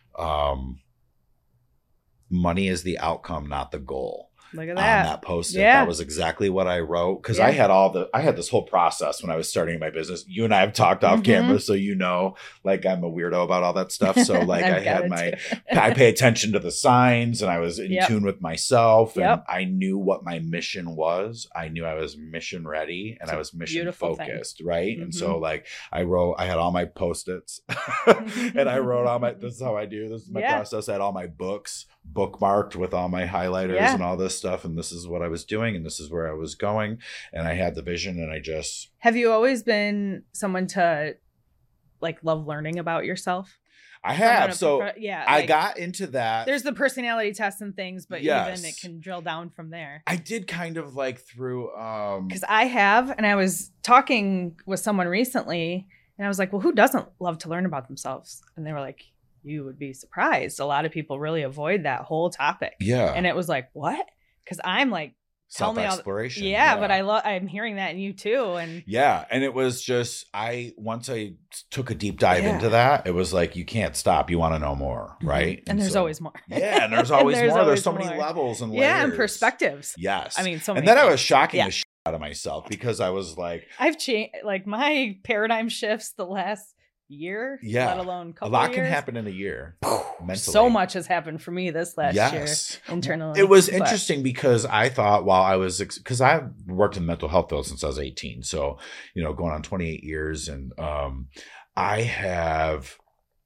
money is the outcome, not the goal. Look at that. On that Post-it. That was exactly what I wrote. Because I had this whole process when I was starting my business. You and I have talked off camera, so like I'm a weirdo about all that stuff. So like I pay attention to the signs and I was in tune with myself and I knew what my mission was. I knew I was mission ready and I was mission focused, right? And so like I had all my Post-its and I wrote this is how I do. This is my process. I had all my books bookmarked with all my highlighters and all this stuff, and this is what I was doing and this is where I was going, and I had the vision and I just... Have you always been someone to like love learning about yourself? I have. I got into that. There's the personality tests and things, but even it can drill down from there. I did kind of like through because I have, and I was talking with someone recently and I was like, well, who doesn't love to learn about themselves? And they were like, you would be surprised. A lot of people really avoid that whole topic. Yeah. And it was like, what? Because I'm like, tell me all self-exploration. But I'm hearing that in you too. And and it was just once I took a deep dive into that, it was like you can't stop. You want to know more, right? And there's always more. And there's always more. There's so many levels and layers. Yeah, and perspectives. Yes. I mean, so many. And then I was shocking the shit out of myself because I was like, I've changed. Like my paradigm shifts the last year, let alone couple a lot years. Can happen in a year. Mentally. So much has happened for me this last year internally. It was interesting because I thought because I've worked in the mental health field since I was 18, so going on 28 years, and I have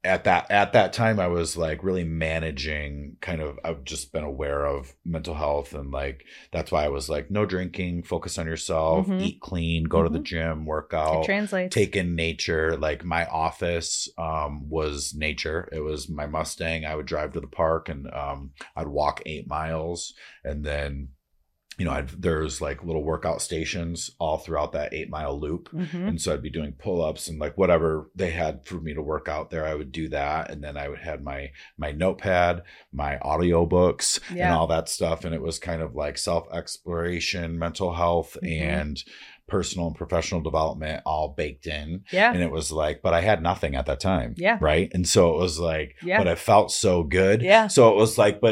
at that time I was like really managing I've just been aware of mental health, and like that's why I was like, no drinking, focus on yourself, eat clean, go to the gym, work out, It translates. take in nature. Like my office was nature. It was my Mustang. I would drive to the park, and I'd walk 8 miles, and then there's like little workout stations all throughout that 8-mile loop. And so I'd be doing pull-ups and like whatever they had for me to work out there, I would do that. And then I would have my notepad, my audiobooks and all that stuff. And it was kind of like self-exploration, mental health and personal and professional development all baked in. Yeah. And it was like, but I had nothing at that time. Yeah. Right. And so it was like, but I felt so good. Yeah. So it was like,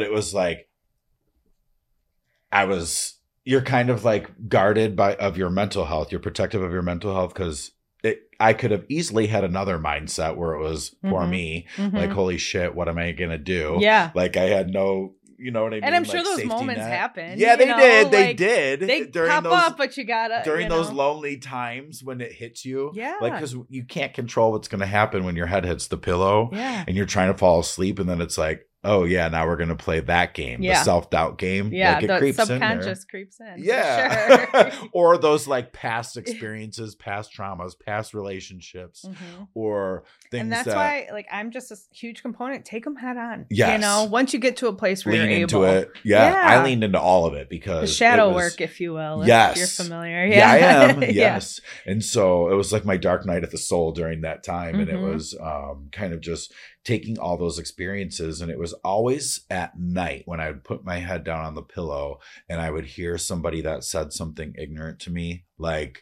you're kind of like guarded of your mental health. You're protective of your mental health, because I could have easily had another mindset where it was for me, like, holy shit, what am I going to do? Yeah. Like I had no, you know what I mean? And I'm sure like those moments happen. Yeah, they did. They did. They during pop those, up, but you gotta during those lonely times when it hits you. Yeah. Like, because you can't control what's going to happen when your head hits the pillow. Yeah. And you're trying to fall asleep, and then it's like, oh yeah, now we're gonna play that game, the self-doubt game. Yeah, like, it the creeps subconscious creeps in. Yeah. Sure. Or those like past experiences, past traumas, past relationships, or things. And that's why, like, I'm just a huge component. Take them head on. Yes. You know, once you get to a place where lean you're into able. it. Yeah. I leaned into all of it because the shadow work, if you will. Yes. If you're familiar. Yeah, I am. Yes. And so it was like my dark night of the soul during that time. And it was kind of just taking all those experiences, and it was always at night when I would put my head down on the pillow and I would hear somebody that said something ignorant to me, like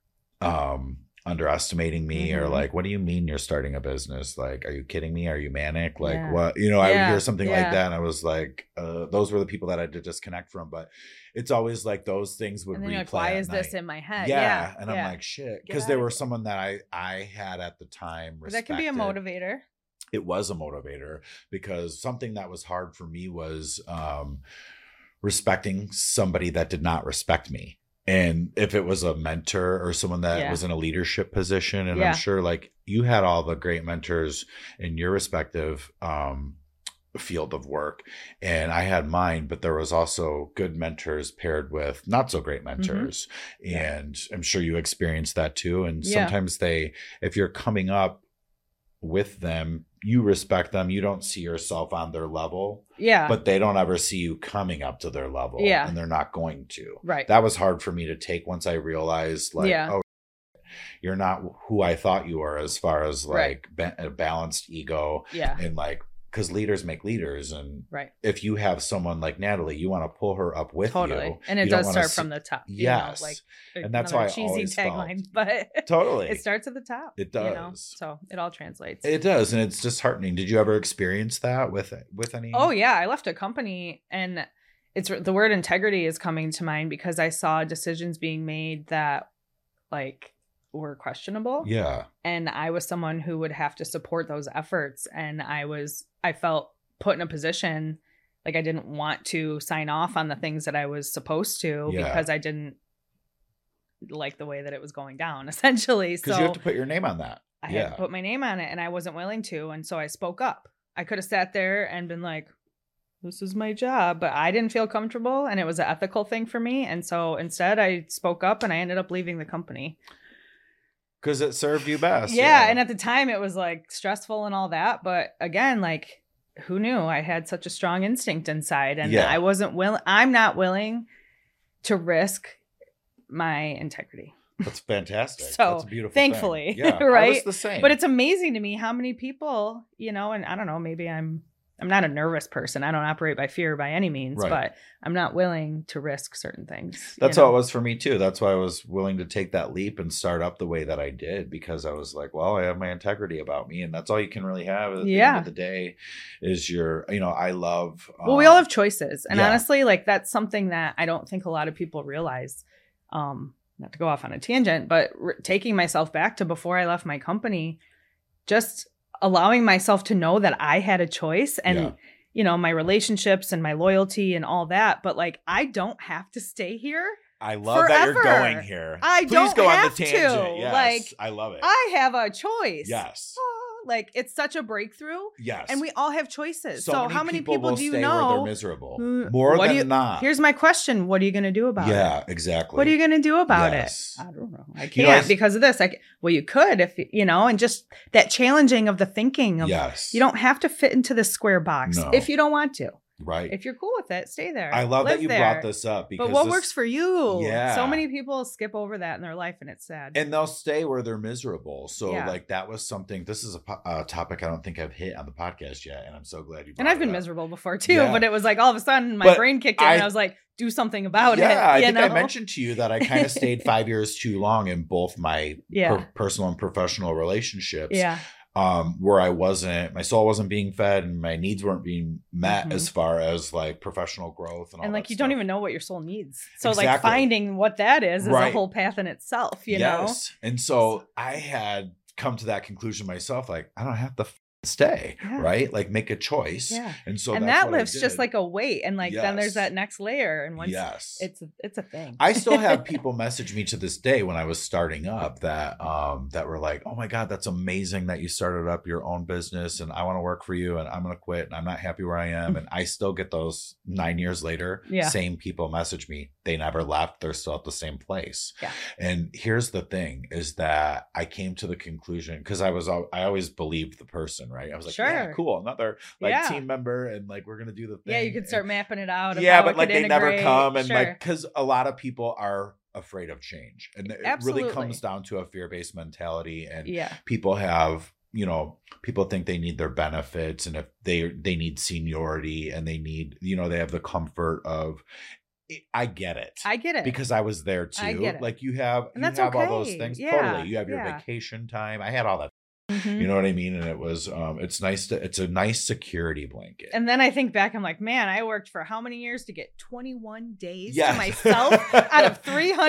underestimating me, or like, what do you mean you're starting a business? Like, are you kidding me? Are you manic? Like, what? I would hear something like that, and I was like, those were the people that I had to disconnect from. But it's always like those things would replay. Like, why is this in my head? Yeah. And I'm like, shit, because there was someone that I had at the time respected. That can be a motivator. It was a motivator, because something that was hard for me was respecting somebody that did not respect me. And if it was a mentor or someone that was in a leadership position, and I'm sure like you had all the great mentors in your respective field of work, and I had mine, but there was also good mentors paired with not so great mentors. And I'm sure you experienced that too. And sometimes if you're coming up with them, you respect them, you don't see yourself on their level, but they don't ever see you coming up to their level, and they're not going to. Right. That was hard for me to take once I realized, like, oh, you're not who I thought you were, as far as like a balanced ego, and like, because leaders make leaders, and if you have someone like Natalie, you want to pull her up with you, and it does start from the top. Yes, like, and that's why I cheesy always tagline, felt, but totally, it starts at the top. It does. So it all translates. It does, and it's disheartening. Did you ever experience that with any? Oh yeah, I left a company, and it's the word integrity is coming to mind, because I saw decisions being made that like were questionable. Yeah. And I was someone who would have to support those efforts. And I felt put in a position like I didn't want to sign off on the things that I was supposed to, because I didn't like the way that it was going down, essentially. Because you have to put your name on that. I had to put my name on it, and I wasn't willing to. And so I spoke up. I could have sat there and been like, this is my job, but I didn't feel comfortable, and it was an ethical thing for me. And so instead I spoke up, and I ended up leaving the company. Because it served you best. Yeah. And at the time it was like stressful and all that. But again, like, who knew? I had such a strong instinct inside, and I'm not willing to risk my integrity. That's fantastic. So that's a beautiful thankfully, thing. Yeah, right? I was the same. But it's amazing to me how many people, and I don't know, maybe I'm not a nervous person. I don't operate by fear by any means, but I'm not willing to risk certain things. That's how it was for me too. That's why I was willing to take that leap and start up the way that I did, because I was like, well, I have my integrity about me, and that's all you can really have at the end of the day is I love. Well, we all have choices. And honestly, like, that's something that I don't think a lot of people realize. Not to go off on a tangent, but taking myself back to before I left my company, just allowing myself to know that I had a choice, and, my relationships and my loyalty and all that. But like, I don't have to stay here. I love forever. that you're going here. Please don't go have on the tangent. Yes, Like, I love it. I have a choice. Yes. Like, it's such a breakthrough. Yes. And we all have choices. So how many people will do you stay where know? they're miserable? More What do than you- not. Here's my question. What are you going to do about it? Yeah, exactly. What are you going to do about Yes. it? I don't know. I can't You know, because of this. Well, you could if, and just that challenging of the thinking of, Yes. you don't have to fit into the square box No. if you don't want to. Right. If you're cool with it, stay there. I love that Live you there. brought this up because But what works for you? Yeah. So many people skip over that in their life and it's sad. and they'll stay where they're miserable. So Yeah. like that was something. This is a topic I don't think I've hit on the podcast yet, and I'm so glad you. And brought I've been it up. miserable before too, Yeah. but it was like all of a sudden my But brain kicked in and I was like, do something about it. Yeah, I you think I know? mentioned to you that I kind of stayed 5 years too long in both my Yeah. personal and professional relationships. Yeah. Where my soul wasn't being fed and my needs weren't being met Mhm. as far as like professional growth and all And like that you stuff. don't even know what your soul needs. So like Exactly. finding what that is a Right. whole path in itself, you know? And so I had come to that conclusion myself, like I don't have to stay, Yeah. right? Like make a choice. Yeah. And so And that's that what I lifts just did. like a weight. And like then there's Yes. that next layer. And once Yes. it's a thing. I still have people message me to this day when I was starting up that were like, "Oh my God, that's amazing that you started up your own business and I want to work for you and I'm going to quit and I'm not happy where I am." And I still get those 9 years later. Yeah. Same people message me. They never left. They're still at the same place. Yeah. And here's the thing is that I came to the conclusion because I always believed the person, right? I was like, yeah, Sure. cool. Another like Yeah. team member and like, we're going to do the thing. Yeah, you could start mapping it out. Of Yeah, how but it like could they never integrate. come and Sure. like because a lot of people are afraid of change and it Absolutely. really comes down to a fear-based mentality and Yeah. people have people think they need their benefits and if they need seniority and they need they have the comfort of I get it. I get it. Because I was there too. I get it. Like you have And that's all those okay. things. Yeah, Totally. You have your yeah. vacation time. I had all that. Mhm. You know what I mean? And it was it's a nice security blanket. And then I think back, I'm like, man, I worked for how many years to get 21 days Yes. to myself out of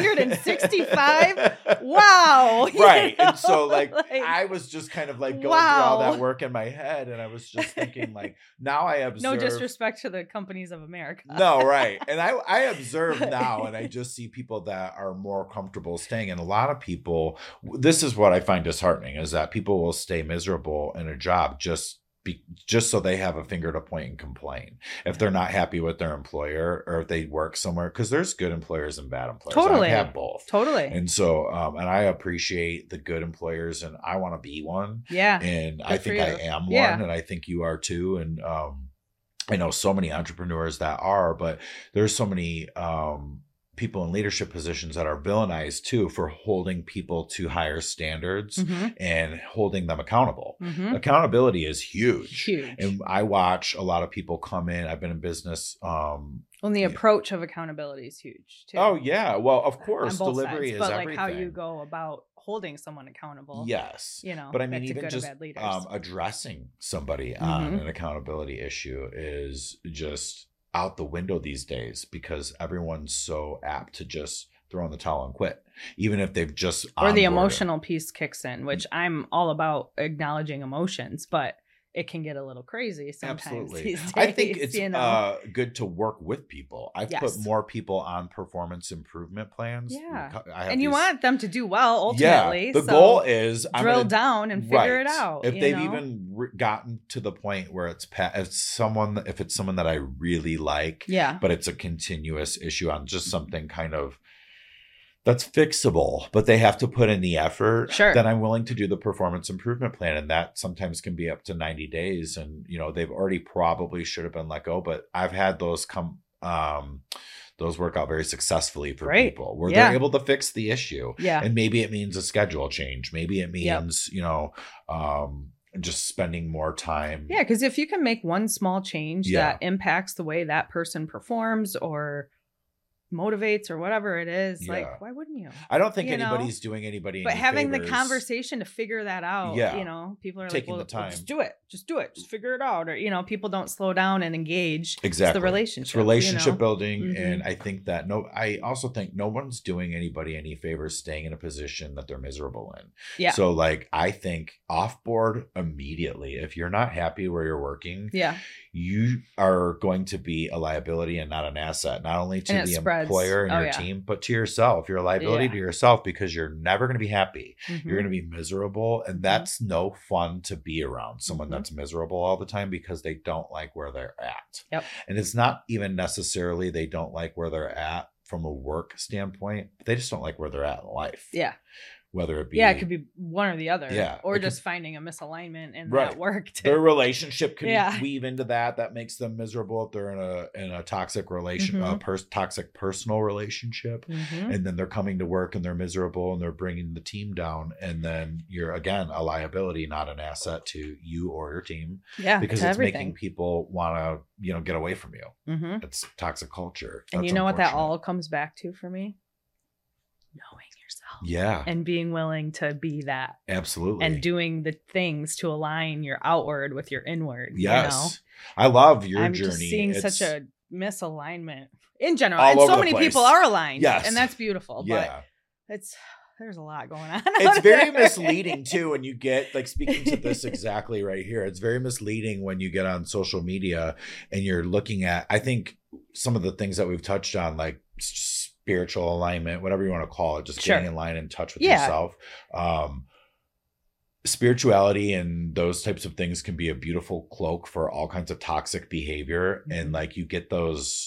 365? Wow. You Right. know? And so like I was just kind of like going through all that work in my head and I was just thinking like now I observe no disrespect to the companies of America. No, right. And I observe now and I just see people that are more comfortable staying. And a lot of people, this is what I find disheartening is that people will stay miserable in a job just so they have a finger to point and complain if they're not happy with their employer or if they work somewhere because there's good employers and bad employers. Totally. I have both. Totally. And so and I appreciate the good employers and I want to be one. Yeah. And Good I for think you. I am Yeah. one and I think you are too. And I know so many entrepreneurs that are, but there's so many people in leadership positions that are villainized too for holding people to higher standards Mhm. and holding them accountable. Mhm. Accountability is huge. Huge. And I watch a lot of people come in. I've been in business. Well, the approach of accountability is huge too. Oh yeah. Well, of course, on both delivery sides, is but like everything. how you go about holding someone accountable. Yes. that's But I a mean, even good or just bad leaders. addressing somebody on Mhm. an accountability issue is just out the window these days because everyone's so apt to just throw in the towel and quit, even if they've just Or the onboarded. emotional piece kicks in, which I'm all about acknowledging emotions, but it can get a little crazy sometimes. Absolutely. These days, I think it's good to work with people. I've Yes. put more people on performance improvement plans. Yeah. I have and you these- want them to do well ultimately. Yeah, the so goal is I'm drill gonna- down and figure it out. If you they've know? even gotten to the point where if it's someone that I really like, Yeah. but it's a continuous issue on just something kind of that's fixable, but they have to put in the effort, Sure. then I'm willing to do the performance improvement plan. And that sometimes can be up to 90 days. And, they've already probably should have been let go, but I've had those those work out very successfully for Great. people where Yeah. they're able to fix the issue. Yeah. And maybe it means a schedule change. Maybe it Yep. means, just spending more time. Yeah, because if you can make one small change Yeah. that impacts the way that person performs or motivates or whatever it is, Yeah. like, why wouldn't you? I don't think You know? anybody's doing anybody But any having the favors. conversation to figure that out, Yeah. people are Taking like, the well, time. just do it, just figure it out. Or, people don't slow down and engage. Exactly. It's the relationship. It's relationship building. Mhm. And I think that I also think no one's doing anybody any favors staying in a position that they're miserable in. Yeah. So like, I think off board immediately. If you're not happy where you're working, Yeah. you are going to be a liability and not an asset, not only to And it the spreads. employer and your team, but to yourself. You're a liability to yourself because you're never going to be happy. You're going to be miserable. And that's no fun to be around someone that's miserable all the time because they don't like where they're at. Yep. And it's not even necessarily they don't like where they're at from a work standpoint. They just don't like where they're at in life. Yeah. Whether it be, it could be one or the other. Yeah, or just finding a misalignment in right. that work. Their relationship could weave into that. That makes them miserable if they're in a toxic relation, toxic personal relationship, and then they're coming to work and they're miserable and they're bringing the team down. And then you're again a liability, not an asset to you or your team. Yeah, because it's making people want to get away from you. It's toxic culture. And you know what that all comes back to for me? Knowing yourself. Yeah. And being willing to be that. Absolutely. And doing the things to align your outward with your inward. Yes. I love your journey. I'm just seeing such a misalignment in general. All and over so the many place. people are aligned. Yes. And that's beautiful. Yeah. But there's a lot going on. It's very misleading too when you get speaking to this exactly right here. It's very misleading when you get on social media and you're looking at, I think some of the things that we've touched on, like spiritual alignment, whatever you want to call it, just getting in line and touch with yourself. Spirituality and those types of things can be a beautiful cloak for all kinds of toxic behavior. And you get those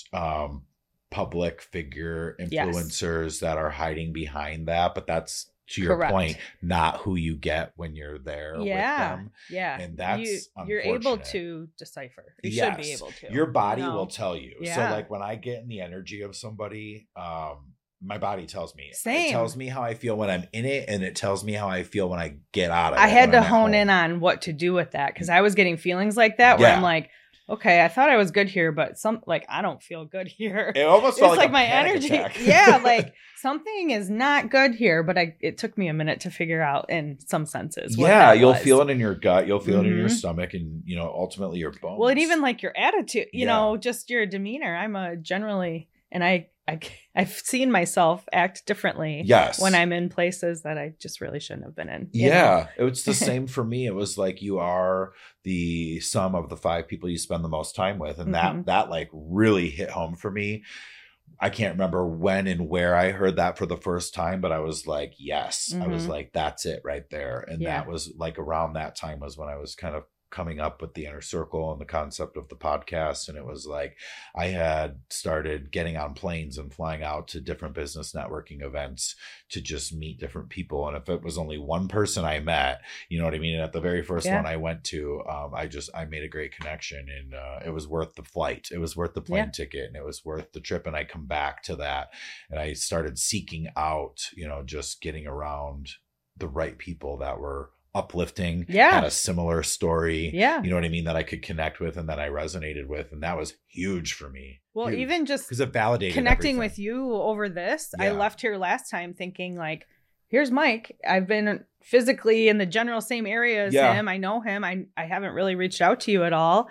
public figure influencers that are hiding behind that, but that's, to your point, not who you get when you're there with them. Yeah. And that's you're able to decipher. You should be able to. Your body will tell you. Yeah. So like when I get in the energy of somebody, my body tells me. Same. It tells me how I feel when I'm in it, and it tells me how I feel when I get out of it. I had to hone in on what to do with that because I was getting feelings like that where I'm like, okay, I thought I was good here, but I don't feel good here. It almost felt like my energy. Yeah, like something is not good here, but it took me a minute to figure out in some senses. You'll feel it in your gut. You'll feel it in your stomach and, ultimately your bones. Well, and even like your attitude, just your demeanor. I'm generally, and I've seen myself act differently when I'm in places that I just really shouldn't have been in. Yeah. It's the same for me. It was like you are the sum of the 5 people you spend the most time with. And that like really hit home for me. I can't remember when and where I heard that for the first time, but I was like, yes, I was like, that's it right there. And that was like around that time was when I was kind of coming up with the inner circle and the concept of the podcast. And it was like, I had started getting on planes and flying out to different business networking events to just meet different people. And if it was only one person I met, you know what I mean? And at the very first one I went to, I made a great connection and it was worth the flight. It was worth the plane ticket and it was worth the trip. And I come back to that and I started seeking out, just getting around the right people that were uplifting, had a similar story, you know what I mean, that I could connect with and that I resonated with. And that was huge for me. Well, even just because it validated connecting everything with you over this. I left here last time thinking like, here's Mike. I've been physically in the general same area as him. I know him. I haven't really reached out to you at all.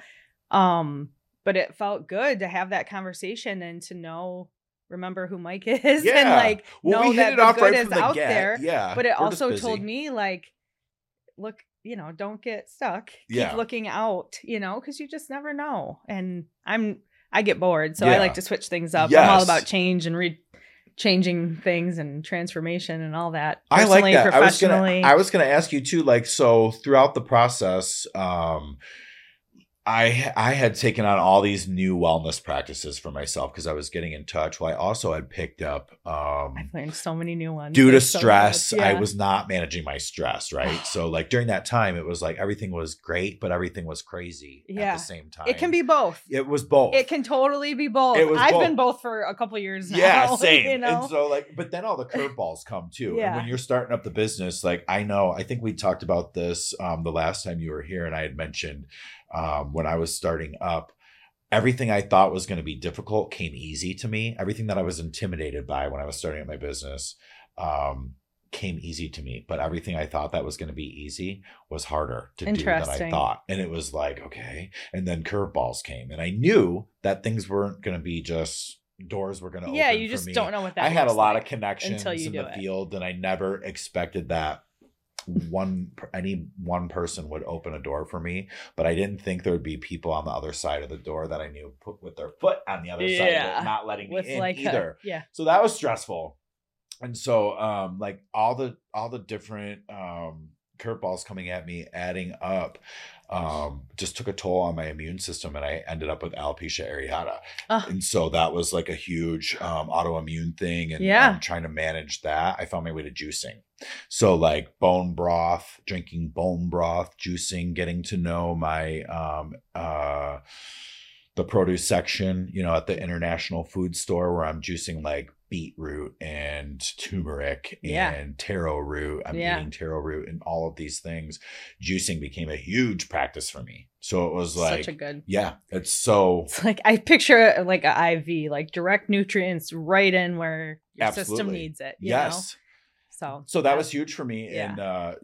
But it felt good to have that conversation and to remember who Mike is and like know that the good is out there. Yeah. But it also told me like, look, don't get stuck. Keep looking out, because you just never know. And I get bored. So I like to switch things up. I'm all about change and changing things and transformation and all that. I like that. Professionally. I was going to ask you too, like, so throughout the process, I had taken on all these new wellness practices for myself because I was getting in touch. Well, I also had picked up I've learned so many new ones. Due to stress, I was not managing my stress, right? So like during that time, it was like everything was great, but everything was crazy at the same time. It can be both. It was both. It can totally be both. I've been both for a couple years now. Yeah, same. And so like, but then all the curveballs come too. And when you're starting up the business, like I think we talked about this the last time you were here and I had mentioned when I was starting up, everything I thought was going to be difficult came easy to me. Everything that I was intimidated by when I was starting up my business came easy to me. But everything I thought that was going to be easy was harder to do than I thought. And it was like, okay. And then curveballs came. And I knew that things weren't going to be just doors were going to open. Yeah, you just don't know what that I had a lot of connections in the field and I never expected that any one person would open a door for me, but I didn't think there would be people on the other side of the door that I knew put with their foot on the other side of it, not letting me in either. So that was stressful. And so like all the different curveballs coming at me, adding up, just took a toll on my immune system, and I ended up with alopecia areata. And so that was like a huge autoimmune thing, and trying to manage that, I found my way to juicing. So like bone broth, drinking bone broth, juicing, getting to know my the produce section, you know, at the International Food Store, where I'm juicing like beetroot and turmeric and taro root. I'm eating taro root and all of these things. Juicing became a huge practice for me. So it was like such a good. It's like I picture like an IV, like direct nutrients right in where your system needs it. You know? So that was huge for me. And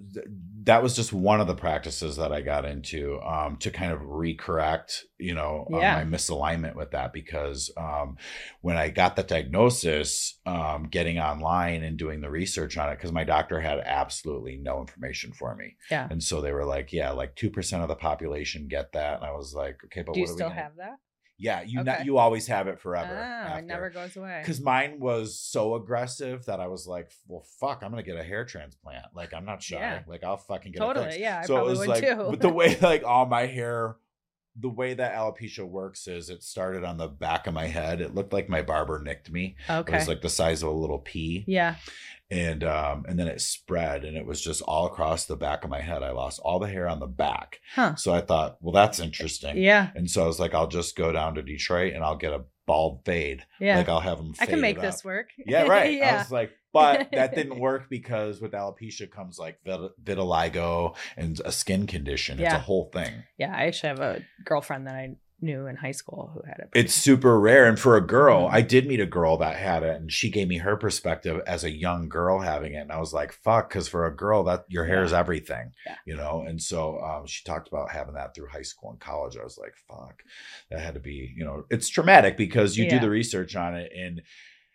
that was just one of the practices that I got into to kind of recorrect, you know, my misalignment with that. Because when I got the diagnosis, getting online and doing the research on it, because my doctor had absolutely no information for me. And so they were like, like 2% of the population get that. And I was like, okay, but do you still have that? Yeah, you always have it forever. It never goes away. Because mine was so aggressive that I was like, well, fuck, I'm gonna get a hair transplant. Like, I'm not shy. Like, I'll fucking get it fixed. Yeah, so I probably it was would like, too. but the way like all my hair, the way that alopecia works is it started on the back of my head. It looked like my barber nicked me. Okay. It was like the size of a little pea. Yeah. And then it spread, and it was just all across the back of my head. I lost all the hair on the back. So I thought, well, that's interesting. Yeah. And so I was like, I'll just go down to Detroit and I'll get a bald fade. Yeah. Like I'll have them fade. I can make this work. Yeah, right. I was like, but that didn't work because with alopecia comes like vitiligo and a skin condition. It's a whole thing. Yeah. I actually have a girlfriend that I knew in high school who had it. It's super rare. And for a girl, I did meet a girl that had it, and she gave me her perspective as a young girl having it. And I was like, fuck, because for a girl, that your hair is everything, you know? And so she talked about having that through high school and college. I was like, fuck, that had to be, you know, it's traumatic because you do the research on it and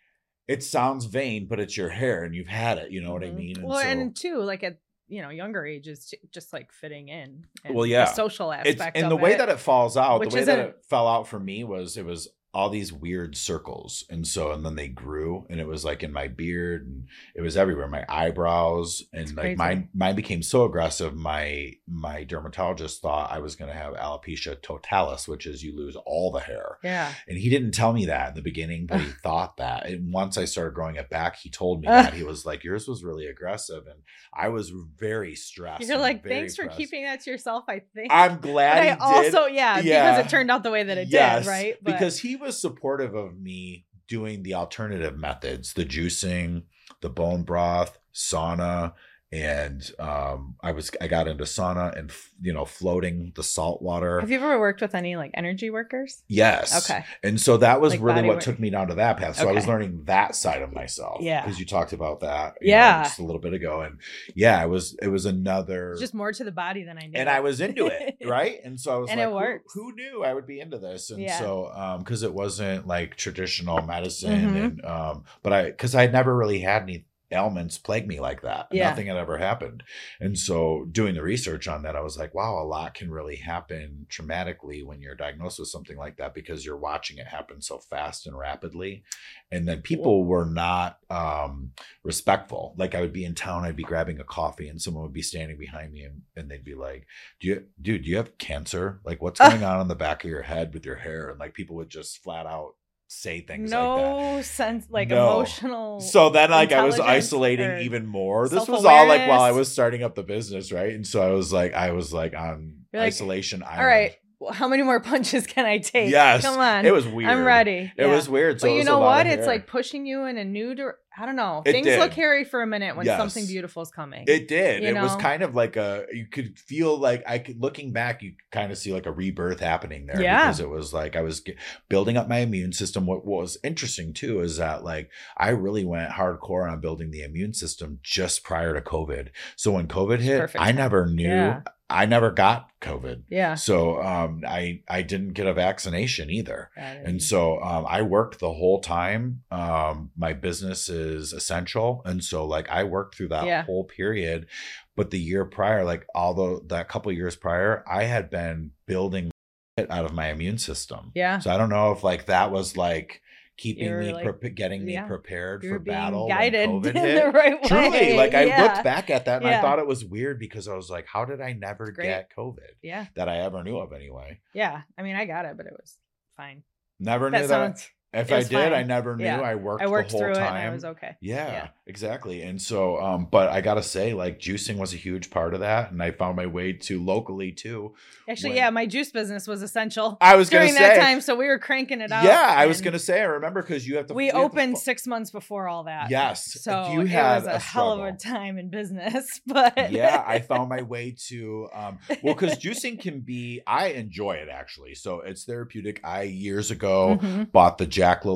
it sounds vain, but it's your hair and you've had it, you know what I mean? And well, and too, like at younger ages, just like fitting in. And well, yeah, the social aspect and of the way it, that it falls out, the way that it fell out for me was it was all these weird circles, and then they grew, and it was like in my beard, and it was everywhere, my eyebrows, and like mine became so aggressive. My dermatologist thought I was going to have alopecia totalis, which is you lose all the hair. Yeah, and he didn't tell me that in the beginning, but he thought that. And once I started growing it back, he told me that. He was like, yours was really aggressive, and I was very stressed. You're like, thanks for keeping that to yourself. I think I'm glad he did. Also, because it turned out the way that it did, right? But because he was supportive of me doing the alternative methods, the juicing, the bone broth, sauna, and I got into sauna and floating the salt water. Have you ever worked with any like energy workers? Yes. Okay. And so that was like really what took me down to that path. So I was learning that side of myself. Yeah. Because you talked about that just a little bit ago. And it was another just more to the body than I knew. And I was into it, right? And so I was and like, it works. Who knew I would be into this? And so because it wasn't like traditional medicine and because I never really had any ailments plague me like that. Nothing had ever happened. And so doing the research on that, I was like, wow, a lot can really happen traumatically when you're diagnosed with something like that, because you're watching it happen so fast and rapidly. And then people were not respectful. Like I would be in town, I'd be grabbing a coffee and someone would be standing behind me and they'd be like, do you have cancer? Like what's going on the back of your head with your hair? And like people would just flat out say things like that. No sense, like emotional. So then like I was isolating even more. This was all like while I was starting up the business, right? And so I was like on isolation island. All right, well, how many more punches can I take? Yes. Come on. It was weird. I'm ready. It was weird. So but you know what? It's like pushing you in a new I don't know. Things look hairy for a minute when something beautiful is coming. It did. It was kind of like you could feel like looking back, you kind of see like a rebirth happening there. Yeah. Because it was like I was building up my immune system. What was interesting too is that like I really went hardcore on building the immune system just prior to COVID. So when COVID hit, I never knew. Yeah. I never got COVID. Yeah. So I didn't get a vaccination either. And so I worked the whole time. My business is essential. And so like I worked through that whole period. But the year prior, like although that couple years prior, I had been building it out of my immune system. Yeah. So I don't know if like that was like keeping You're me, like, getting me yeah. prepared You're for being battle when guided COVID in hit. the right way. Truly, like I Yeah. looked back at that and I Yeah. thought it was weird because I was like, how did I never Great. get COVID? Yeah. That I ever knew of anyway. Yeah. I mean, I got it, but it was fine. Never That knew that. sounds. If it I was did, I fine. never knew. Yeah. I worked I worked the whole through time. it and I was okay. Yeah, exactly. And so, but I gotta say, like juicing was a huge part of that, and I found my way to locally too. Actually, when- yeah, my juice business was essential I was gonna during say, that time, so we were cranking it out. yeah, I was and gonna say, I remember because you have to. We you have to opened fo- 6 months before all that. Yes, So you it had was a hell of a struggle. time in business, but Yeah, I found my way to well, because juicing can be. I enjoy it actually, so it's therapeutic. I years ago Mhm. bought the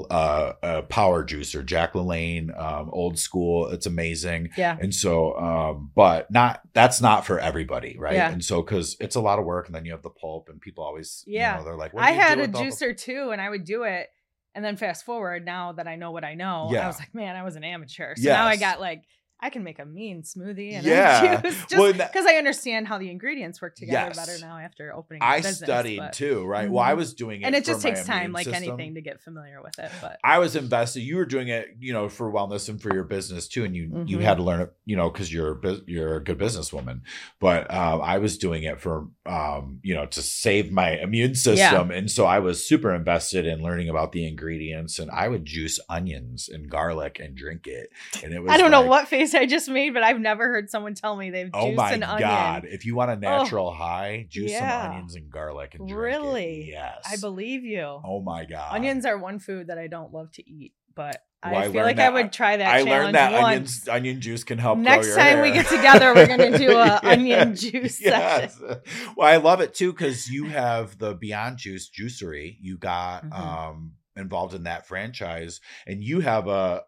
power juicer, Jack LaLanne, old school. It's amazing. Yeah. And so, but that's not for everybody, right? Yeah. And so, because it's a lot of work, and then you have the pulp, and people always, Yeah. they're like, what do I you had do a with all the-" juicer too, and I would do it. And then fast forward, now that I know what I know, Yeah. I was like, man, I was an amateur. So now I Yes. got like, I can make a mean smoothie and Yeah. a juice Well, just that- because I understand how the ingredients work together Yes. better now after opening a I business, studied but- too, right? Well, I Mhm. was doing it, And it for just my takes time, immune like system. anything, to get familiar with it. But I was invested. You were doing it, for wellness and for your business too, and you Mhm. had to learn it, because you're a good businesswoman. But I was doing it for to save my immune system, and so I was super invested in learning about the ingredients. And I would juice onions and garlic and drink it, and it was. I don't know like, what face I just made, but I've never heard someone tell me they've Oh juiced my an onion. God! If you want a natural high, juice yeah. some onions and garlic and drink Really? it. Yes, I believe you. Oh my God! Onions are one food that I don't love to eat, but Well, I I feel learned like that- I would try that I challenge learned that once. onion juice can help. Next grow your time hair. we get together, we're gonna do a Yeah. onion juice Yes. session. Well, I love it too because you have the Beyond Juice juicery. You got Mhm. involved in that franchise, and you have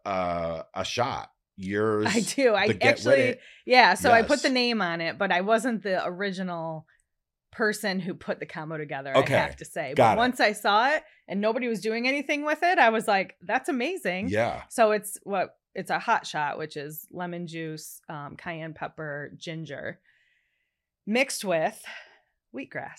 a shot. Yours, I do. I the Get With actually, It. yeah. So I put Yes. the name on it, but I wasn't the original person who put the combo together. Okay. I have to say. Got But it. once I saw it and nobody was doing anything with it, I was like, "That's amazing." Yeah. So it's a hot shot, which is lemon juice, cayenne pepper, ginger, mixed with wheatgrass.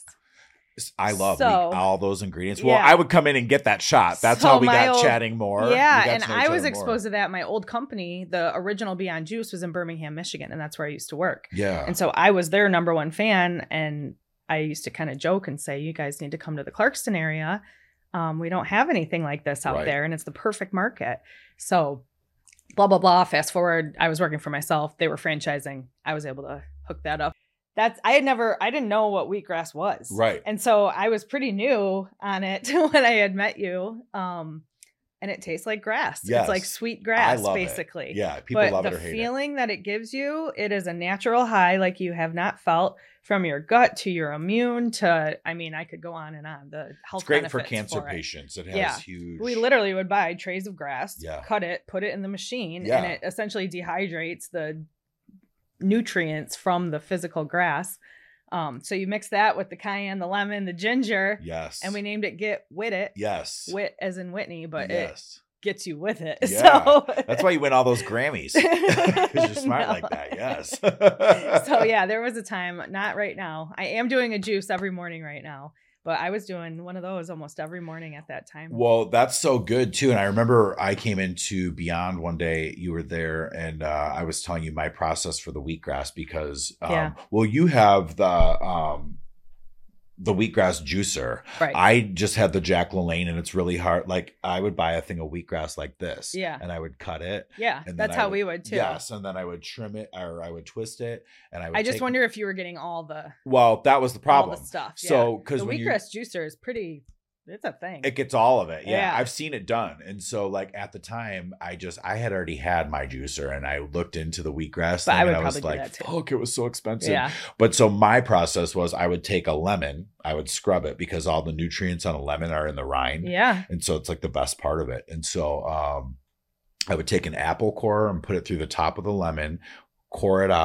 I love So- all those ingredients. Well, Yeah. I would come in and get that shot. That's So how we my got old- chatting more. Yeah, We got and to know I each was other more. exposed to that. My old company, the original Beyond Juice, was in Birmingham, Michigan, and that's where I used to work. Yeah. And so I was their number one fan, and I used to kind of joke and say, "You guys need to come to the Clarkston area. We don't have anything like this out Right. there, and it's the perfect market." So, blah blah blah. Fast forward, I was working for myself. They were franchising. I was able to hook that up. I didn't know what wheatgrass was. Right. And so I was pretty new on it when I had met you. And it tastes like grass. Yes. It's like sweet grass, I love it. basically. Yeah. People But love the it or hate it. feeling that it gives you, it is a natural high like you have not felt, from your gut to your immune to, I could go on and on. The health It's great for benefits cancer it. patients. It has Yeah. huge. We literally would buy trays of grass, Yeah. cut it, put it in the machine, Yeah. and it essentially dehydrates the nutrients from the physical grass. So you mix that with the cayenne, the lemon, the ginger, Yes. and we named it Get With It. Yes. Wit as in Whitney, but it yes. gets you with it. Yeah. So That's why you win all those Grammys. Because you're smart No. like that. Yes. So yeah, there was a time, not right now. I am doing a juice every morning right now, but I was doing one of those almost every morning at that time. Well, that's so good too. And I remember I came into Beyond one day, you were there, and I was telling you my process for the wheatgrass because, Yeah. well, you have the wheatgrass juicer. Right. I just had the Jack LaLanne, and it's really hard. Like I would buy a thing of wheatgrass like this, Yeah. and I would cut it. Yeah, And then that's I how we would too. Yes, and then I would trim it, or I would twist it, and I would. I just take- wonder if you were getting all the Well, that was the problem. all the stuff. So because the when you wheatgrass juicer is pretty. It's a thing. it gets all of it. Yeah. Yeah. I've seen it done. And so like at the time I had already had my juicer, and I looked into the wheatgrass But thing, I would and I was probably do like, that too. fuck, it was so expensive. Yeah. But so my process was I would take a lemon, I would scrub it because all the nutrients on a lemon are in the rind. Yeah. And so it's like the best part of it. And so I would take an apple core and put it through the top of the lemon, core it out,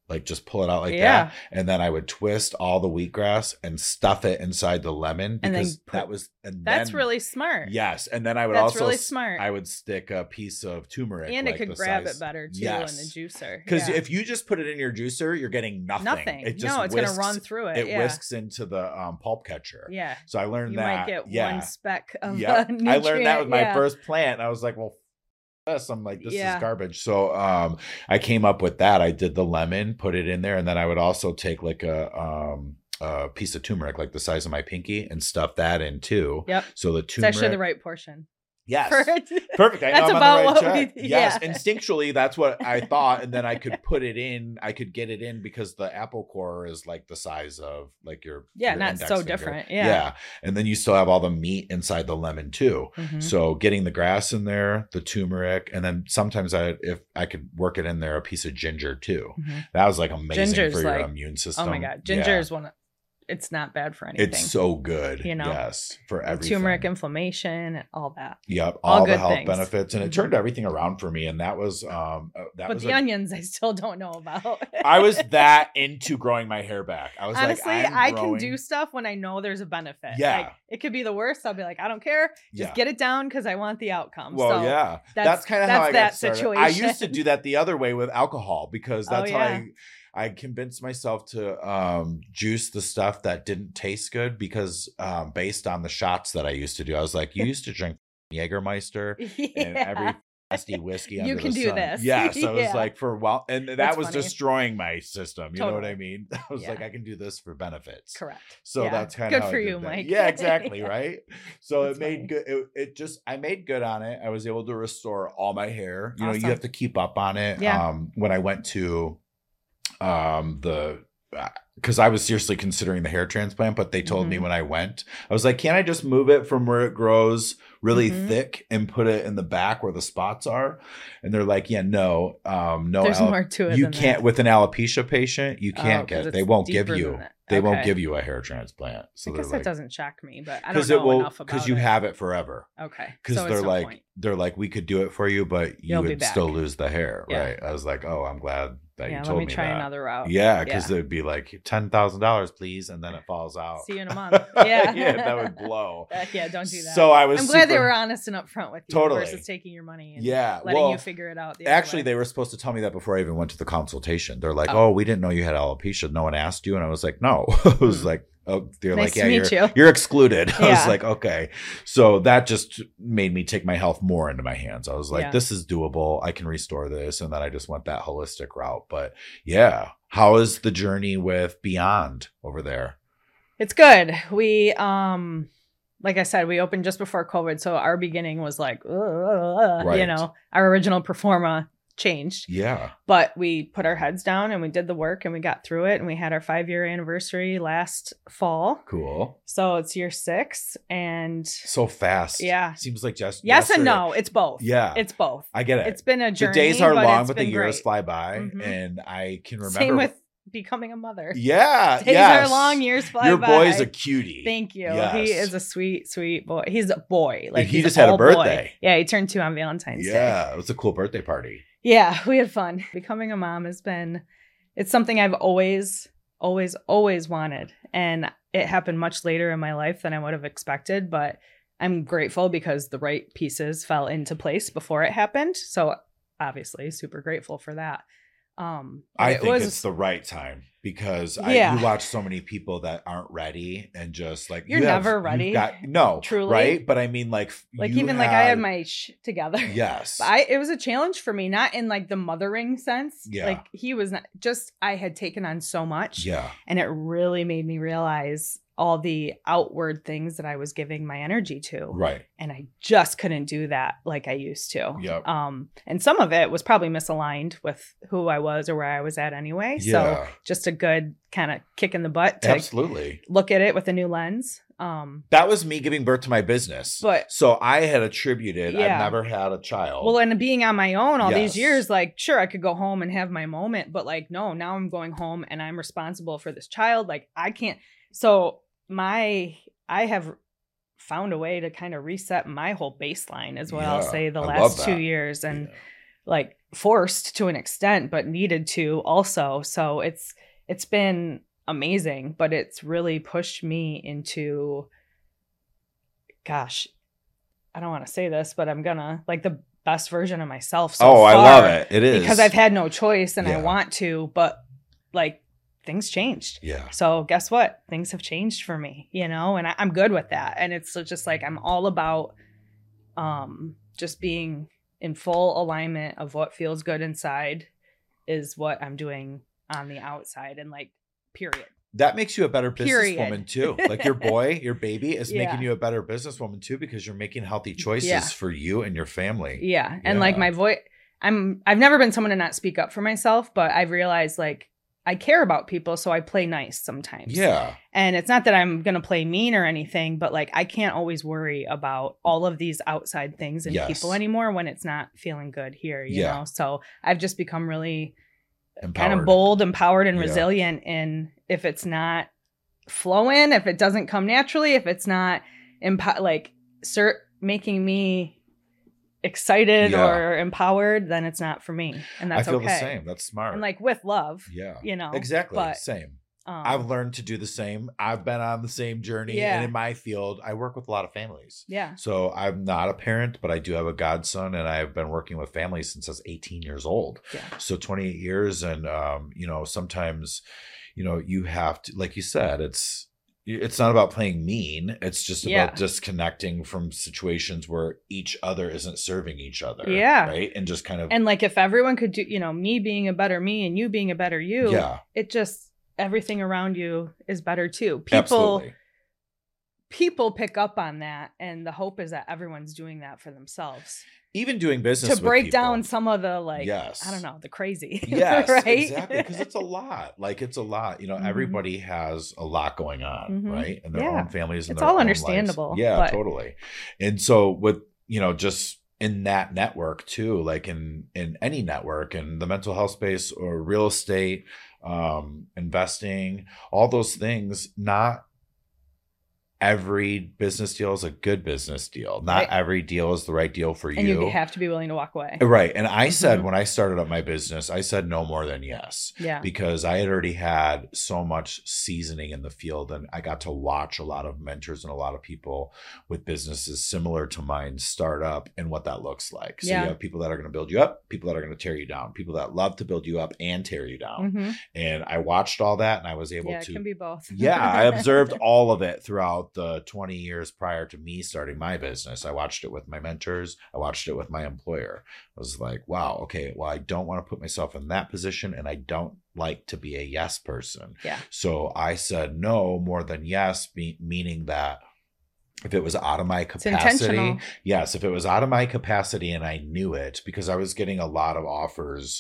like just pull it out like Yeah. that. And then I would twist all the wheatgrass and stuff it inside the lemon And then because That's really smart. Yes. And then I would That's also, really smart. I would stick a piece of turmeric. And like it could the grab size. it better too Yes. in the juicer. Because Yeah. if you just put it in your juicer, you're getting nothing. Nothing. It just No, it's going to whisks- run through it. It Yeah. whisks into the pulp catcher. Yeah. So I learned You that. might get yeah. one speck of Yeah. nutrient. I learned that with my Yeah. first plant. I was like, well, this. I'm like, this Yeah. is garbage. So I came up with that. I did the lemon, put it in there, and then I would also take like a piece of turmeric, like the size of my pinky, and stuff that in too. Yep. So the It's turmeric. actually the right portion. Yes. Perfect. Perfect. I know That's I'm about on the what right track. we- Yes. yeah. Instinctually, that's what I thought. And then I could put it in. I could get it in because the apple core is like the size of like your Yeah, your not index so finger. different. Yeah. And then you still have all the meat inside the lemon too. Mhm. So getting the grass in there, the turmeric, and then sometimes if I could work it in there, a piece of ginger too. Mhm. That was like amazing Ginger's for your like- immune system. Oh my God. Ginger Yeah. is it's not bad for anything. It's so good. You know? Yes. For everything. Turmeric, inflammation, all that. Yep, all all the good health things. benefits, and it Mhm. turned everything around for me. And that was But the onions, I still don't know about. I was that into growing my hair back. I was Honestly, like, I can do stuff when I know there's a benefit. Yeah. Like, it could be the worst. I'll be like, I don't care. Just Yeah. get it down because I want the outcome. Well, so yeah, that's- that's kind of how that's I that got started. situation. I used to do that the other way with alcohol because that's how yeah. I convinced myself to juice the stuff that didn't taste good because based on the shots that I used to do, I was like, you used to drink Jägermeister and every nasty whiskey You under can the do sun. this. Yeah, so it was Yeah. like for a while, and that That's was funny. destroying my system. You know what I Totally. mean? I was Yeah. like, I can do this for benefits. Correct. So Yeah. that's kind Good of how for I did you, that. Mike. Yeah, exactly, Yeah. right? So That's it made funny. good. It just I made good on it. I was able to restore all my hair. You know, you Awesome. have to keep up on it. Yeah. When I went to because I was seriously considering the hair transplant, but they told me Mhm. when I went, I was like, can't I just move it from where it grows really Mhm. thick and put it in the back where the spots are? And they're like, yeah, no, There's more to it you than can't that. with an alopecia patient, you can't 'cause get. They it's won't give deeper you. than that. They won't Okay. give you a hair transplant. So I they're guess like, that doesn't shock me, but I don't because know it will enough about because you it. have it forever. Okay. Because So it's they're no like point. we could do it for you, but you You'll be would back. still lose the hair, Yeah. right? I was like, oh, I'm glad that Yeah, you let told me me try that. another route. Yeah, because Yeah. it'd be like $10,000, please, and then it falls out. See you in a month. Yeah. yeah, that would blow. Yeah, don't do that. So I was. I'm glad they super- were honest and upfront with you Totally. versus taking your money and Yeah, letting well, you figure it out. The other Actually, way. they were supposed to tell me that before I even went to the consultation. They're like, Oh. "Oh, we didn't know you had alopecia. No one asked you." And I was like, "No." I was like, "Oh, they're Nice like, to yeah, meet you." you're excluded." I was Yeah. like, "Okay." So that just made me take my health more into my hands. I was like, Yeah. "This is doable. I can restore this." And then I just went that holistic route. But yeah, how is the journey with Beyond over there? It's good. We like I said, we opened just before COVID, so our beginning was like, Right. you know, our original performa changed, Yeah. but we put our heads down and we did the work and we got through it, and we had our 5-year anniversary last fall. Cool. So it's year 6, and So fast. Yeah. Seems like just yes and yesterday. no, it's both. Yeah. It's both. I get it. It's been a journey. The days are long, it's but the been years great. fly by, Mhm. and I can remember. Same with becoming a mother. Yeah, Days yes. are long, years fly Your by. boy's a cutie. Thank you. Yes. He is a sweet, sweet boy. He's a boy. Like He he's just had a all boy. birthday. Yeah, he turned 2 on Valentine's Day. Yeah, it was a cool birthday party. Yeah, we had fun. Becoming a mom it's something I've always wanted. And it happened much later in my life than I would have expected, but I'm grateful because the right pieces fell into place before it happened. So obviously super grateful for that. I think it's the right time because Yeah. you watch so many people that aren't ready and just like You're you have- never you've ready. no, Truly. right? But I mean, like you even like I had my shit together. yes, But it was a challenge for me, not in like the mothering sense. Yeah. Like he was not just, I had taken on so much, yeah, and it really made me realize all the outward things that I was giving my energy to. right, And I just couldn't do that like I used to. Yep. And some of it was probably misaligned with who I was or where I was at anyway. So yeah, just a good kind of kick in the butt to absolutely. look at it with a new lens. That was me giving birth to my business. But- so I had attributed, I've Yeah. never had a child. Well, and being on my own all Yes. these years, like, sure, I could go home and have my moment, but like, no, now I'm going home and I'm responsible for this child. Like, I can't. So I have found a way to kind of reset my whole baseline, is what I'll Yeah, say, the I love last that. 2 years. And like forced to an extent, but needed to also. So it's been amazing, but it's really pushed me into, gosh, I don't want to say this, but I'm gonna, like, the best version of myself so far. I love it. It is. Because I've had no choice and I Yeah. want to, but like things changed. Yeah. So guess what? Things have changed for me, you know, and I'm good with that. And it's just like, I'm all about just being in full alignment of what feels good inside is what I'm doing on the outside, and like, period. That makes you a better Period. businesswoman too. Like your boy, your baby is Yeah. making you a better businesswoman too, because you're making healthy choices Yeah. for you and your family. Yeah. And Yeah. like my voice, I've never been someone to not speak up for myself, but I've realized like I care about people, so I play nice sometimes. Yeah. And it's not that I'm going to play mean or anything, but like I can't always worry about all of these outside things and Yes. people anymore when it's not feeling good here, you Yeah. know? So I've just become really Empowered. kind of bold, empowered, and Yeah. resilient. And if it's not flowing, if it doesn't come naturally, if it's not making me excited Yeah. or empowered, then it's not for me. And that's I feel okay. the same. That's smart. And like with love, yeah. you know, Exactly. but, Same. I've learned to do the same. I've been on the same journey. Yeah. And in my field, I work with a lot of families. yeah. So I'm not a parent, but I do have a godson, and I've been working with families since I was 18 years old. Yeah. So 28 years. And, sometimes, you have to, like you said, it's not about playing mean. It's just about Yeah. disconnecting from situations where each other isn't serving each other. Yeah. Right. And just kind of, And like if everyone could do, me being a better me and you being a better you, yeah, it just, everything around you is better too. absolutely. People pick up on that, and the hope is that everyone's doing that for themselves Even doing business to with break people. down some of the Yes. I don't know, the crazy. Yes, right? exactly. Because it's a lot. Like it's a lot. Mhm. Everybody has a lot going on, Mhm. right? And their Yeah. own families and It's their all own lives. understandable, Yeah, but- totally. And so with, just in that network too, like in any network, in the mental health space or real estate, investing, all those things, not every business deal is a good business deal. Not Right. every deal is the right deal for And you have to be willing to walk away. Right. And I said, Mhm. when I started up my business, I said no more than yes, Yeah. because I had already had so much seasoning in the field, and I got to watch a lot of mentors and a lot of people with businesses similar to mine start up and what that looks like. So Yeah. you have people that are going to build you up, people that are going to tear you down, people that love to build you up and tear you down. Mhm. And I watched all that, and I was able Yeah, it to can be both. yeah, I observed all of it throughout the 20 years prior to me starting my business. I watched it with my mentors. I watched it with my employer. I was like, wow, okay, well, I don't want to put myself in that position, and I don't like to be a yes person. Yeah. So I said no more than yes, meaning that if it was out of my capacity, intentional. yes, if it was out of my capacity and I knew it, because I was getting a lot of offers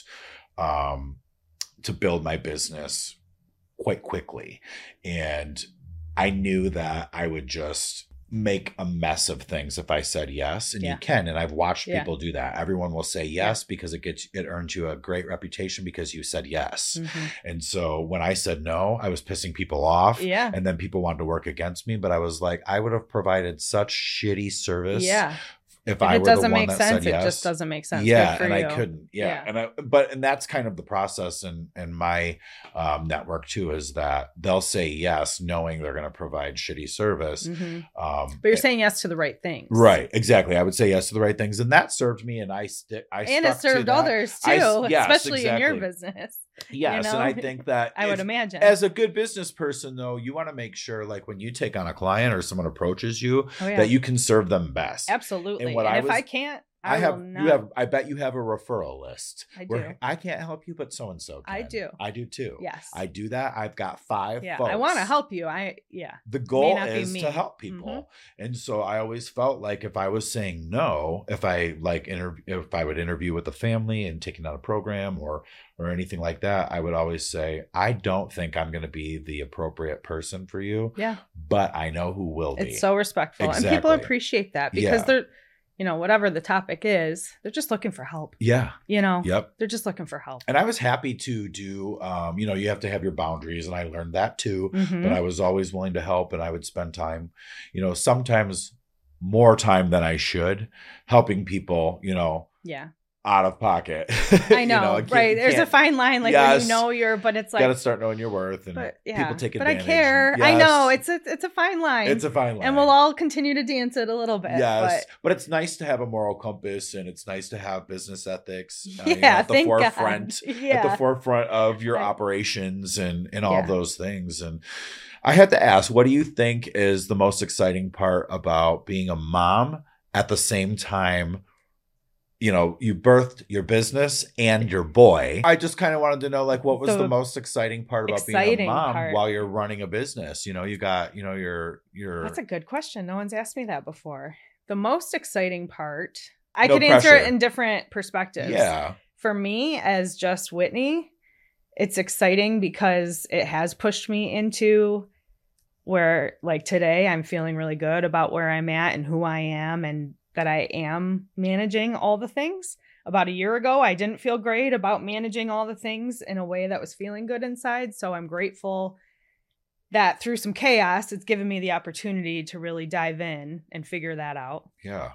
to build my business quite quickly. And I knew that I would just make a mess of things if I said yes. And Yeah. you can. And I've watched Yeah. people do that. Everyone will say yes because it earns you a great reputation because you said yes. Mhm. And so when I said no, I was pissing people off. Yeah. And then people wanted to work against me. But I was like, I would have provided such shitty service Yeah. if If I it were the doesn't one make that sense, said yes. it just doesn't make sense. Yeah, Good for and I you. couldn't. Yeah, Yeah. and that's kind of the process in my network too, is that they'll say yes, knowing they're going to provide shitty service. Mhm. But But you're saying yes to the right things. right, exactly. I would say yes to the right things, and that served me, and I And it stuck to served that. others too, Yes, especially in your exactly. business. Yes, you and I know? think that I would if- imagine. as a good business person, though, you want to make sure, like when you take on a client or someone approaches you, Oh, yeah. that you can serve them best. Absolutely. And what And I if was- I can't, I will have not. I bet you have a referral list. I where do. I can't help you, but so and so can. I do. I do too. Yes. I do that. I've got 5 Yeah. folks. I want to help you. The goal not be is me. to help people. And so I always felt like if I was saying no, if I if I would interview with the family and taking out a program or anything like that, I would always say, I don't think I'm going to be the appropriate person for you, Yeah. but I know who will be. It's so respectful. And people Exactly. appreciate that because Yeah. they're, whatever the topic is, they're just looking for help. Yeah. Yep. They're just looking for help. And I was happy to do, you have to have your boundaries, and I learned that too. Mhm. But I was always willing to help, and I would spend time, sometimes more time than I should, helping people, Yeah. out of pocket. I know, right? There's a fine line, like when you know but it's like got to start knowing your worth, and people take advantage. But I care. Yes. I know it's a fine line. It's a fine line, and we'll all continue to dance it a little bit. Yes, but it's nice to have a moral compass, and it's nice to have business ethics. At the forefront, at the forefront of your operations and all of those things. And I had to ask, what do you think is the most exciting part about being a mom at the same time? You know, you birthed your business and your boy. I just kind of wanted to know, like, what was the most exciting part about being a mom while you're running a business? You know, you got, your. That's a good question. No one's asked me that before. The most exciting part, I could answer it in different perspectives. Yeah. For me, as just Whitney, it's exciting because it has pushed me into where, like, today I'm feeling really good about where I'm at and who I am, and that I am managing all the things. About a year ago, I didn't feel great about managing all the things in a way that was feeling good inside. So I'm grateful that through some chaos, it's given me the opportunity to really dive in and figure that out. Yeah.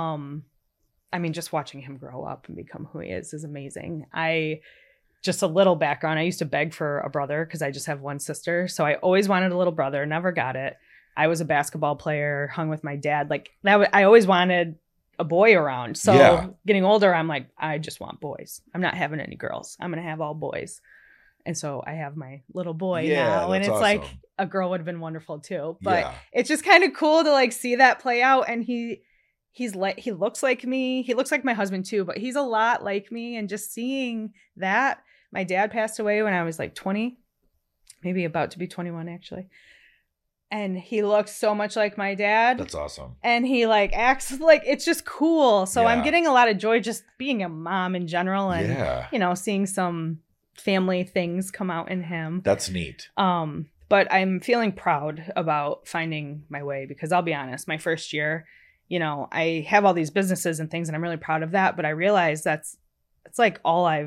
I mean, just watching him grow up and become who he is amazing. Just a little background. I used to beg for a brother because I just have one sister. So I always wanted a little brother, never got it. I was a basketball player, hung with my dad. Like that, I always wanted a boy around. So getting older, I'm like, I just want boys. I'm not having any girls. I'm going to have all boys. And so I have my little boy now. And it's awesome. Like a girl would have been wonderful too. But it's just kind of cool to like see that play out. And he looks like me. He looks like my husband too, but he's a lot like me. And just seeing that, my dad passed away when I was like 20, maybe about to be 21 actually. And he looks so much like my dad. That's awesome. And he like acts like, it's just cool. So I'm getting a lot of joy just being a mom in general and, seeing some family things come out in him. That's neat. But I'm feeling proud about finding my way because I'll be honest, my first year, I have all these businesses and things and I'm really proud of that. But I realize it's like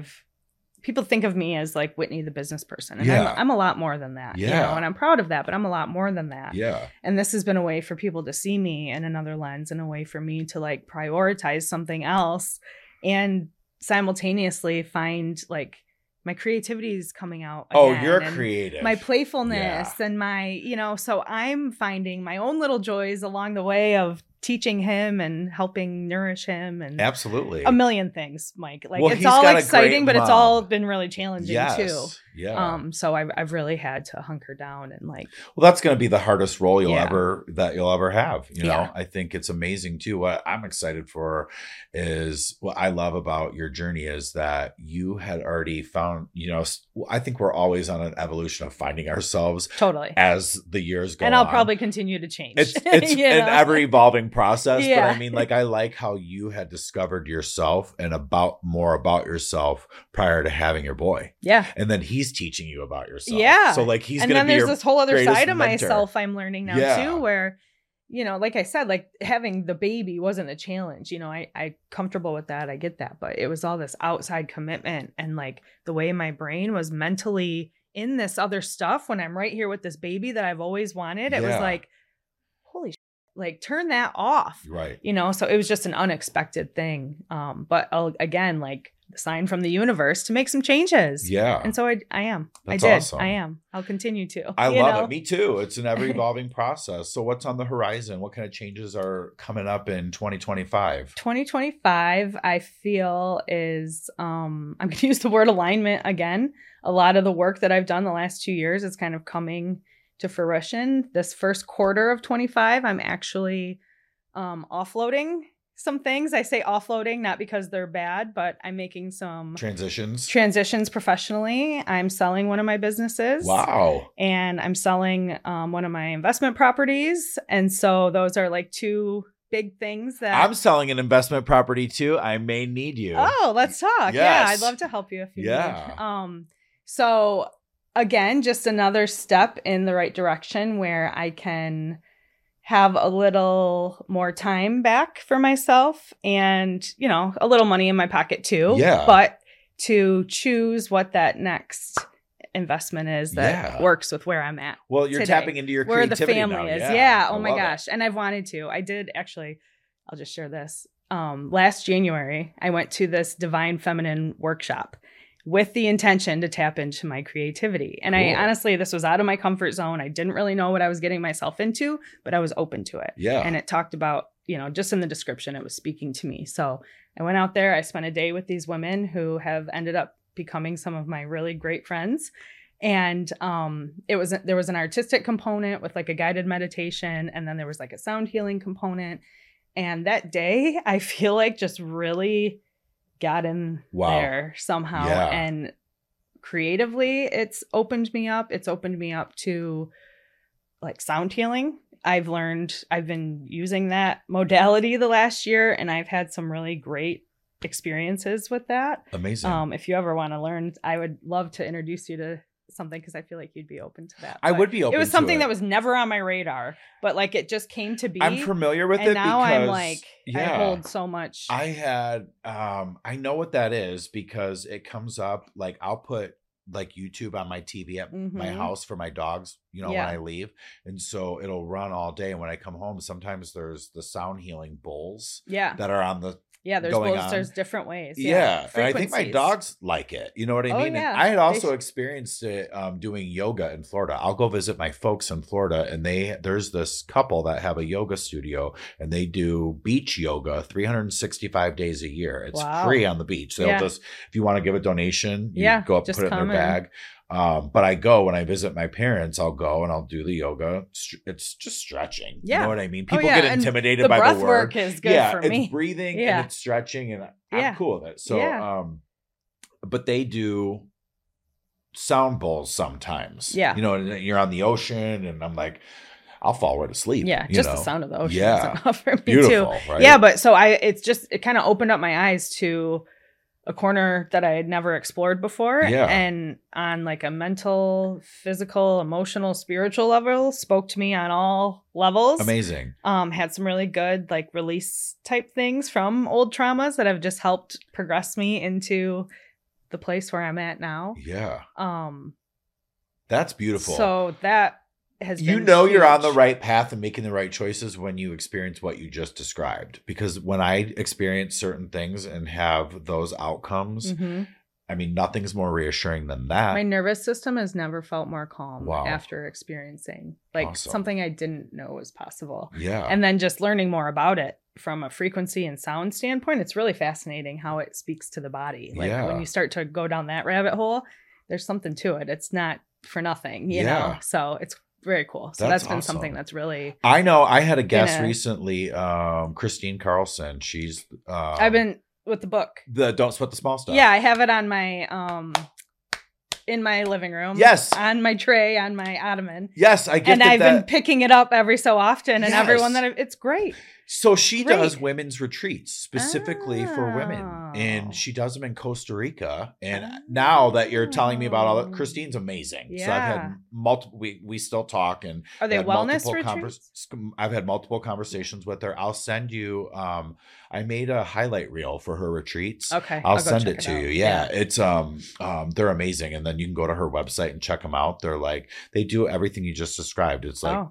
people think of me as like Whitney, the business person. And I'm a lot more than that. And I'm proud of that, but I'm a lot more than that. Yeah. And this has been a way for people to see me in another lens and a way for me to like prioritize something else and simultaneously find like my creativity is coming out again. Oh, you're creative. My playfulness and my, so I'm finding my own little joys along the way of teaching him and helping nourish him and absolutely a million things, Mike. Like it's all exciting, but it's all been really challenging too. Yeah. So I've really had to hunker down and like. Well, that's going to be the hardest role you'll ever have. You know, I think it's amazing too. What I'm excited for is what I love about your journey is that you had already found. I think we're always on an evolution of finding ourselves totally as the years go on. And I'll probably continue to change. It's an ever evolving process, but I mean, like I like how you had discovered yourself and more about yourself prior to having your boy. Yeah. And then he's teaching you about yourself. Yeah. So like he's and gonna then be there's this whole other side of mentor. myself I'm learning now too, where like I said, like having the baby wasn't a challenge. I comfortable with that. I get that, but it was all this outside commitment and like the way my brain was mentally in this other stuff when I'm right here with this baby that I've always wanted. It was like, holy shit, like turn that off. Right. So it was just an unexpected thing. But again, like the sign from the universe to make some changes. Yeah. And so I am. That's I did. awesome. I am. I'll continue to. I love it. Me too. It's an ever evolving process. So what's on the horizon? What kind of changes are coming up in 2025? 2025, I feel is, I'm going to use the word alignment again. A lot of the work that I've done the last 2 years is kind of coming to fruition. This first quarter of 25, I'm actually offloading some things. I say offloading, not because they're bad, but I'm making some transitions professionally. I'm selling one of my businesses. Wow. And I'm selling one of my investment properties. And so those are like two big things that I'm selling an investment property too. I may need you. Oh, let's talk. Yes. Yeah. I'd love to help you if you need. So again, just another step in the right direction where I can have a little more time back for myself and, a little money in my pocket too. Yeah. But to choose what that next investment is that works with where I'm at. Well, you're today, tapping into your creativity where the family now. is. Yeah. Oh my gosh. And I've wanted to. I did actually, I'll just share this. last January, I went to this Divine Feminine workshop with the intention to tap into my creativity. And Cool. I honestly, this was out of my comfort zone. I didn't really know what I was getting myself into, but I was open to it. Yeah. And it talked about, just in the description, it was speaking to me. So I went out there, I spent a day with these women who have ended up becoming some of my really great friends. And there was an artistic component with like a guided meditation. And then there was like a sound healing component. And that day, I feel like just really got in there somehow. Yeah. And creatively, it's opened me up. It's opened me up to like sound healing. I've been using that modality the last year, and I've had some really great experiences with that. Amazing. If you ever want to learn, I would love to introduce you to something because I feel like you'd be open to that. I But would be open it was to something it. that was never on my radar, but like it just came to be. I'm familiar with and it now because I'm like, I hold so much. I had I know what that is because it comes up like I'll put like YouTube on my TV at my Mhm. house for my dogs, when Yeah. I leave. And so it'll run all day. And when I come home, sometimes there's the sound healing bowls Yeah. that are on the There's going on. there's different ways. Yeah, and I think my Frequencies. dogs like it. You know what I Oh, mean? And yeah. I had also They- experienced it doing yoga in Florida. I'll go visit my folks in Florida, and there's this couple that have a yoga studio, and they do beach yoga 365 days a year. It's Wow. free on the beach. They'll Yeah. just, if you want to give a donation, you Yeah, go up and just put it in their come and- bag. But I go when I visit my parents, I'll go and I'll do the yoga. It's just stretching. You Yeah. know what I mean? Oh, People yeah, get and intimidated the by breath the word. work is good Yeah, for it's me. breathing Yeah. and it's stretching, and Yeah. I'm cool with it. So, Yeah. but they do sound bowls sometimes. Yeah. And you're on the ocean, and I'm like, I'll fall right asleep. Yeah, just the sound of the ocean Yeah. is enough for me Beautiful, too. right? Yeah, but so it kind of opened up my eyes to a corner that I had never explored before. Yeah. And on like a mental, physical, emotional, spiritual level, spoke to me on all levels. Amazing. Had some really good like release type things from old traumas that have just helped progress me into the place where I'm at now. Yeah. That's beautiful. So that has been you're on the huge. right path and making the right choices when you experience what you just described. Because when I experience certain things and have those outcomes, Mhm. I mean, nothing's more reassuring than that. My nervous system has never felt more calm Wow. after experiencing like Awesome. something I didn't know was possible. Yeah. And then just learning more about it from a frequency and sound standpoint, it's really fascinating how it speaks to the body. Like Yeah. when you start to go down that rabbit hole, there's something to it. It's not for nothing, you Yeah. know? So it's very cool. So That's that's been awesome. something that's really, I know I had a guest Gonna- recently, Christine Carlson. She's I've been with the book. the Don't Sweat the Small Stuff. Yeah, I have it on my, in my living room. Yes. On my tray, on my ottoman. Yes, I get And that. I've been picking it up every so often, and everyone Yes. it's great. So she Great. does women's retreats specifically for women, Oh. and she does them in Costa Rica. And now that you're telling me about all that, Oh. Christine's amazing. So I've Yeah. had multiple. We still talk, and Are they had wellness multiple retreats? I've had multiple conversations with her. I'll send you. I made a highlight reel for her retreats. Okay, I'll go send check it to out. you. Yeah, it's they're amazing, and then you can go to her website and check them out. They're like they do everything you just described. It's like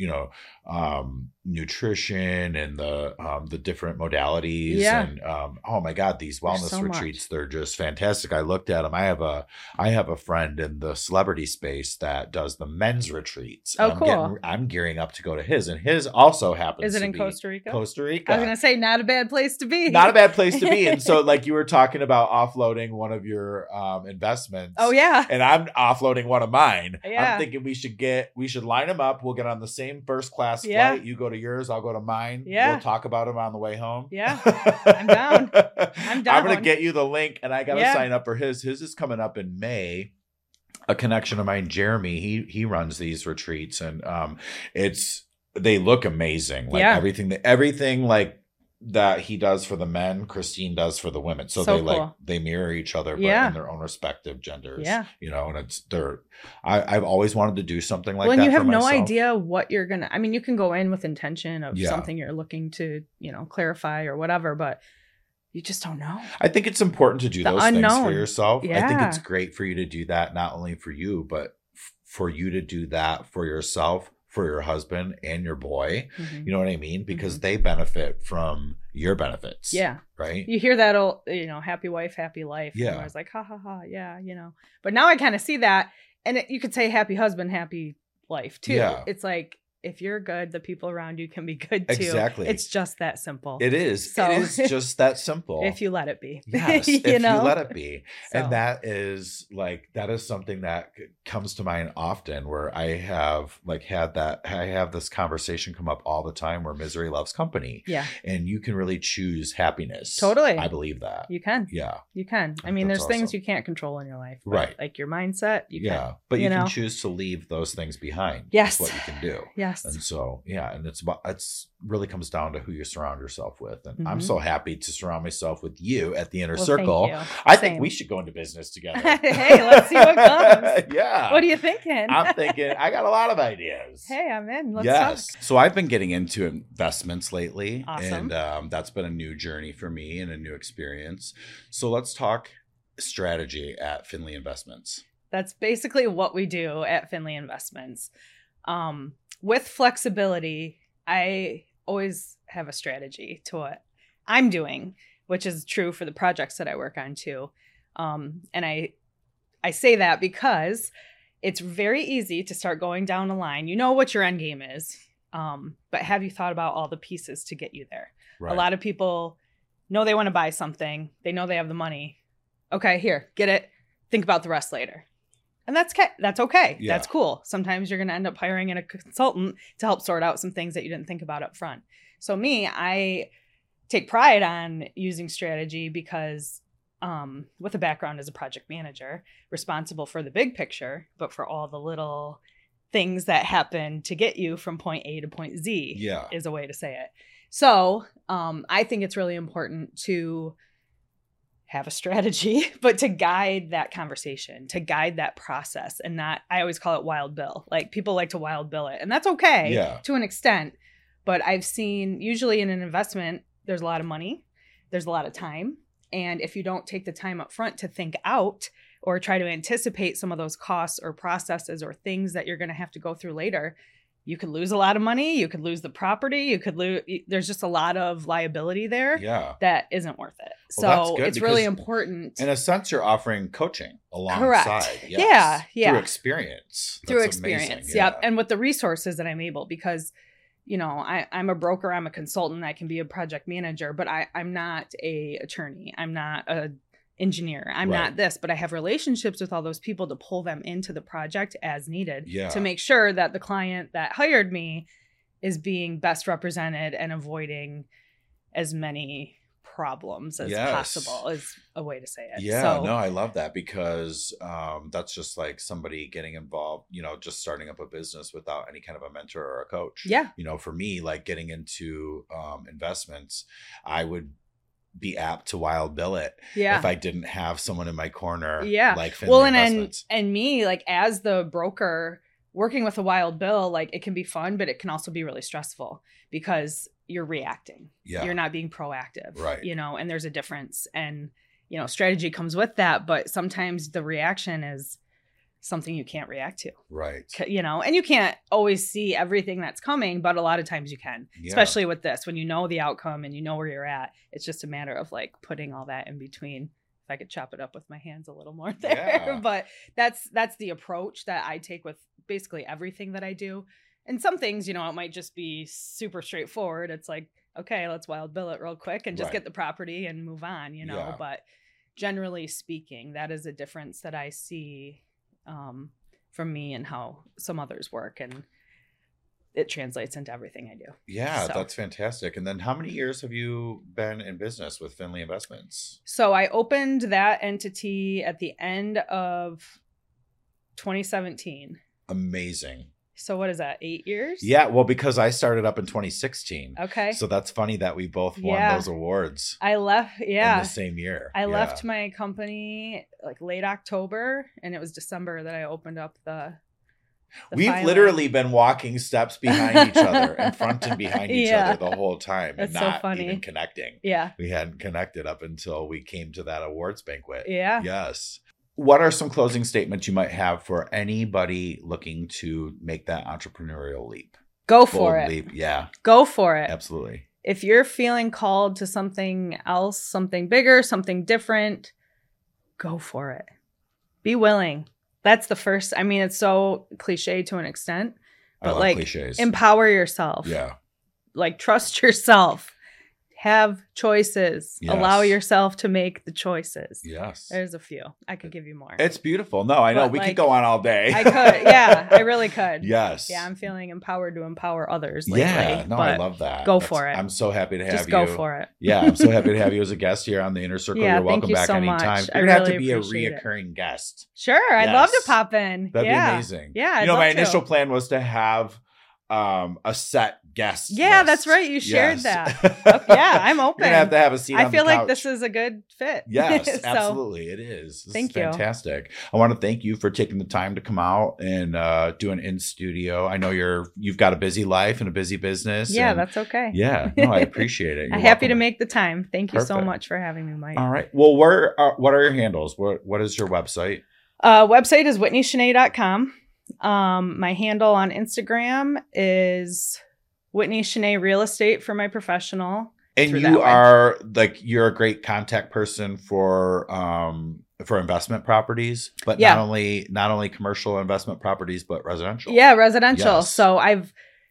nutrition and the different modalities. Yeah. And oh my god, these wellness so much. retreats, they're just fantastic. I looked at them. I have a friend in the celebrity space that does the men's retreats. Oh, I'm cool. I'm gearing up to go to his, and his also happens Is it to in be Costa Rica? Costa Rica. I was gonna say not a bad place to be. Not a bad place to be. And so like you were talking about offloading one of your investments. Oh yeah. And I'm offloading one of mine. Yeah. I'm thinking we should line them up. We'll get on the same first class Yeah. flight. You go to yours, I'll go to mine. Yeah. We'll talk about them on the way home. Yeah. I'm down. I'm I'm gonna down. get you the link, and I gotta Yeah. sign up for his. His is coming up in May. A connection of mine, Jeremy, he runs these retreats, and they look amazing. Like Yeah. everything like that he does for the men, Christine does for the women. So So they like cool. they mirror each other, but Yeah. in their own respective genders. Yeah. And I've always wanted to do something like Well, that. and you have for no myself. idea what you're gonna. I mean, you can go in with intention of Yeah. something you're looking to, clarify or whatever, but you just don't know. I think it's important to do The those things for unknown. yourself. I think Yeah. it's great for you to do that, not only for you, but for you to do that for yourself, for your husband and your boy. Mhm. You know what I mean? Because they benefit from your benefits. Yeah. Right? You hear that old, happy wife, happy life. Yeah. And I was like, ha ha ha. Yeah. But now I kind of see that. And you could say happy husband, happy life too. Yeah. It's like, if you're good, the people around you can be good too. Exactly. It's just that simple. It is. So- It is just that simple. If you let it be. Yes, You if know? you let it be. So- And that is something that comes to mind often, where I have this conversation come up all the time, where misery loves company. Yeah, And you can really choose happiness. Totally. I believe that. you can. Yeah. You can. I think mean, that's there's things awesome. you can't control in your life. But Right. like your mindset, you Yeah. can. But you know? can choose to leave those things behind. Yes. That's what you can do. Yes. And so, yeah, and it's really comes down to who you surround yourself with. And I'm Mhm. so happy to surround myself with you at the Inner Well, Circle. thank you. I think Same. we should go into business together. Hey, let's see what comes. Yeah. What are you thinking? I'm thinking I got a lot of ideas. Hey, I'm in. Let's Yes. talk. So I've been getting into investments lately, Awesome. and that's been a new journey for me and a new experience. So let's talk strategy at Finley Investments. That's basically what we do at Finley Investments. With flexibility, I always have a strategy to what I'm doing, which is true for the projects that I work on too. And I say that because it's very easy to start going down a line. You know what your end game is, but have you thought about all the pieces to get you there? Right. A lot of people know they want to buy something. They know they have the money. Okay, here, get it. Think about the rest later. And that's okay. Yeah. That's cool. Sometimes you're going to end up hiring a consultant to help sort out some things that you didn't think about up front. So me, I take pride on using strategy because with a background as a project manager, responsible for the big picture, but for all the little things that happen to get you from point A to point Z Yeah. is a way to say it. So I think it's really important to have a strategy, but to guide that conversation, to guide that process, and not, I always call it wild bill. Like people like to wild bill it, and that's okay Yeah. to an extent. But I've seen usually in an investment, there's a lot of money, there's a lot of time. And if you don't take the time up front to think out or try to anticipate some of those costs or processes or things that you're going to have to go through later, you could lose a lot of money. You could lose the property. You could lose, there's just a lot of liability there Yeah. that isn't worth it. Well, So that's good it's really because important. In a sense, you're offering coaching alongside. Correct. Yes. Yeah. Through experience. Through That's experience. amazing. Yep. And with the resources that I'm able, because, I'm a broker, I'm a consultant, I can be a project manager, but I'm not a attorney. I'm not a engineer. I'm Right. not this, but I have relationships with all those people to pull them into the project as needed Yeah. to make sure that the client that hired me is being best represented and avoiding as many problems as Yes. possible is a way to say it. Yeah, So, no, I love that because that's just like somebody getting involved, just starting up a business without any kind of a mentor or a coach. yeah. For me, like getting into investments, I would be apt to wild bill it Yeah. if I didn't have someone in my corner. Yeah. Like Finley Well, Investments. and me, like as the broker working with a wild bill, like it can be fun, but it can also be really stressful because you're reacting. Yeah. You're not being proactive. Right. And there's a difference. And, strategy comes with that, but sometimes the reaction is something you can't react to. Right. And you can't always see everything that's coming, but a lot of times you can, Yeah. especially with this, when you know the outcome and you know where you're at. It's just a matter of like putting all that in between. If I could chop it up with my hands a little more there, Yeah. but that's the approach that I take with basically everything that I do. And some things, it might just be super straightforward. It's like, okay, let's wild bill it real quick and just Right. get the property and move on, Yeah. but generally speaking, that is a difference that I see from me and how some others work, and it translates into everything I do. Yeah, So- that's fantastic. And then how many years have you been in business with Finley Investments? So I opened that entity at the end of 2017. Amazing. So what is that, 8 years? Yeah, well, because I started up in 2016. Okay. So that's funny that we both won Yeah. those awards I left, in yeah. the same year. I Yeah. left my company like late October, and it was December that I opened up the We've filing. literally been walking steps behind each other, in front and behind each Yeah. other the whole time, and That's so not funny. even connecting. Yeah. We hadn't connected up until we came to that awards banquet. Yeah. Yes. what are some closing statements you might have for anybody looking to make that entrepreneurial leap? Go for it. Leap. Yeah, Go for it. absolutely. If you're feeling called to something else, something bigger, something different, go for it. Be willing. That's the first. I mean, it's so cliche to an extent, I but love like cliches. empower yourself. Yeah. Like trust yourself. Have choices. Yes. Allow yourself to make the choices. Yes. There's a few. I could give you more. It's beautiful. No, I know. But, We could like, go on all day. I could. Yeah, I really could. Yes. Yeah, I'm feeling empowered to empower others lately. Yeah. No, I but love that. go for it. I'm so happy to have just you. go for it. Yeah, I'm so happy to have you as a guest here on the Inner Circle. Yeah, You're welcome thank you back so anytime. much. You're I gonna have to really be a appreciate it. reoccurring guest. Sure, I'd love to Yes. pop in. That'd Yeah. be amazing. Yeah, I'd you know, love my to. initial plan was to have a set guest. Yeah, list. that's right. You shared Yes. that. Yeah, I'm open. You're gonna have a seat. I on feel the like couch. this is a good fit. Yes, So, absolutely. It is. This Thank is you. fantastic. I want to thank you for taking the time to come out and do an in studio. I know you've got a busy life and a busy business. Yeah, and that's okay. yeah. No, I appreciate it. I'm You're happy to welcome. make the time. Thank you so Perfect. much for having me, Mike. All right. Well, what are your handles? What is your website? Website is whitneyshanae.com. My handle on Instagram is Whitney Shanae Real Estate for my professional. And through you that way. are you're a great contact person for investment properties, but Yeah. not only commercial investment properties, but residential. Yeah, residential. Yes. So I've,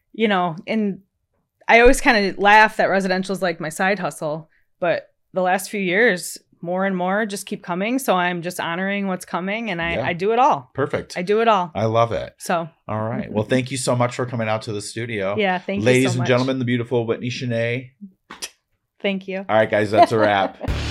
I always kind of laugh that residential is like my side hustle, but the last few years, more and more just keep coming. So I'm just honoring what's coming, and Yeah. I do it all. Perfect. I do it all. I love it. So All right. Well, thank you so much for coming out to the studio. yeah, thank you Ladies so and much. gentlemen, the beautiful Whitney Shanae. Thank you. All right, guys, that's a wrap.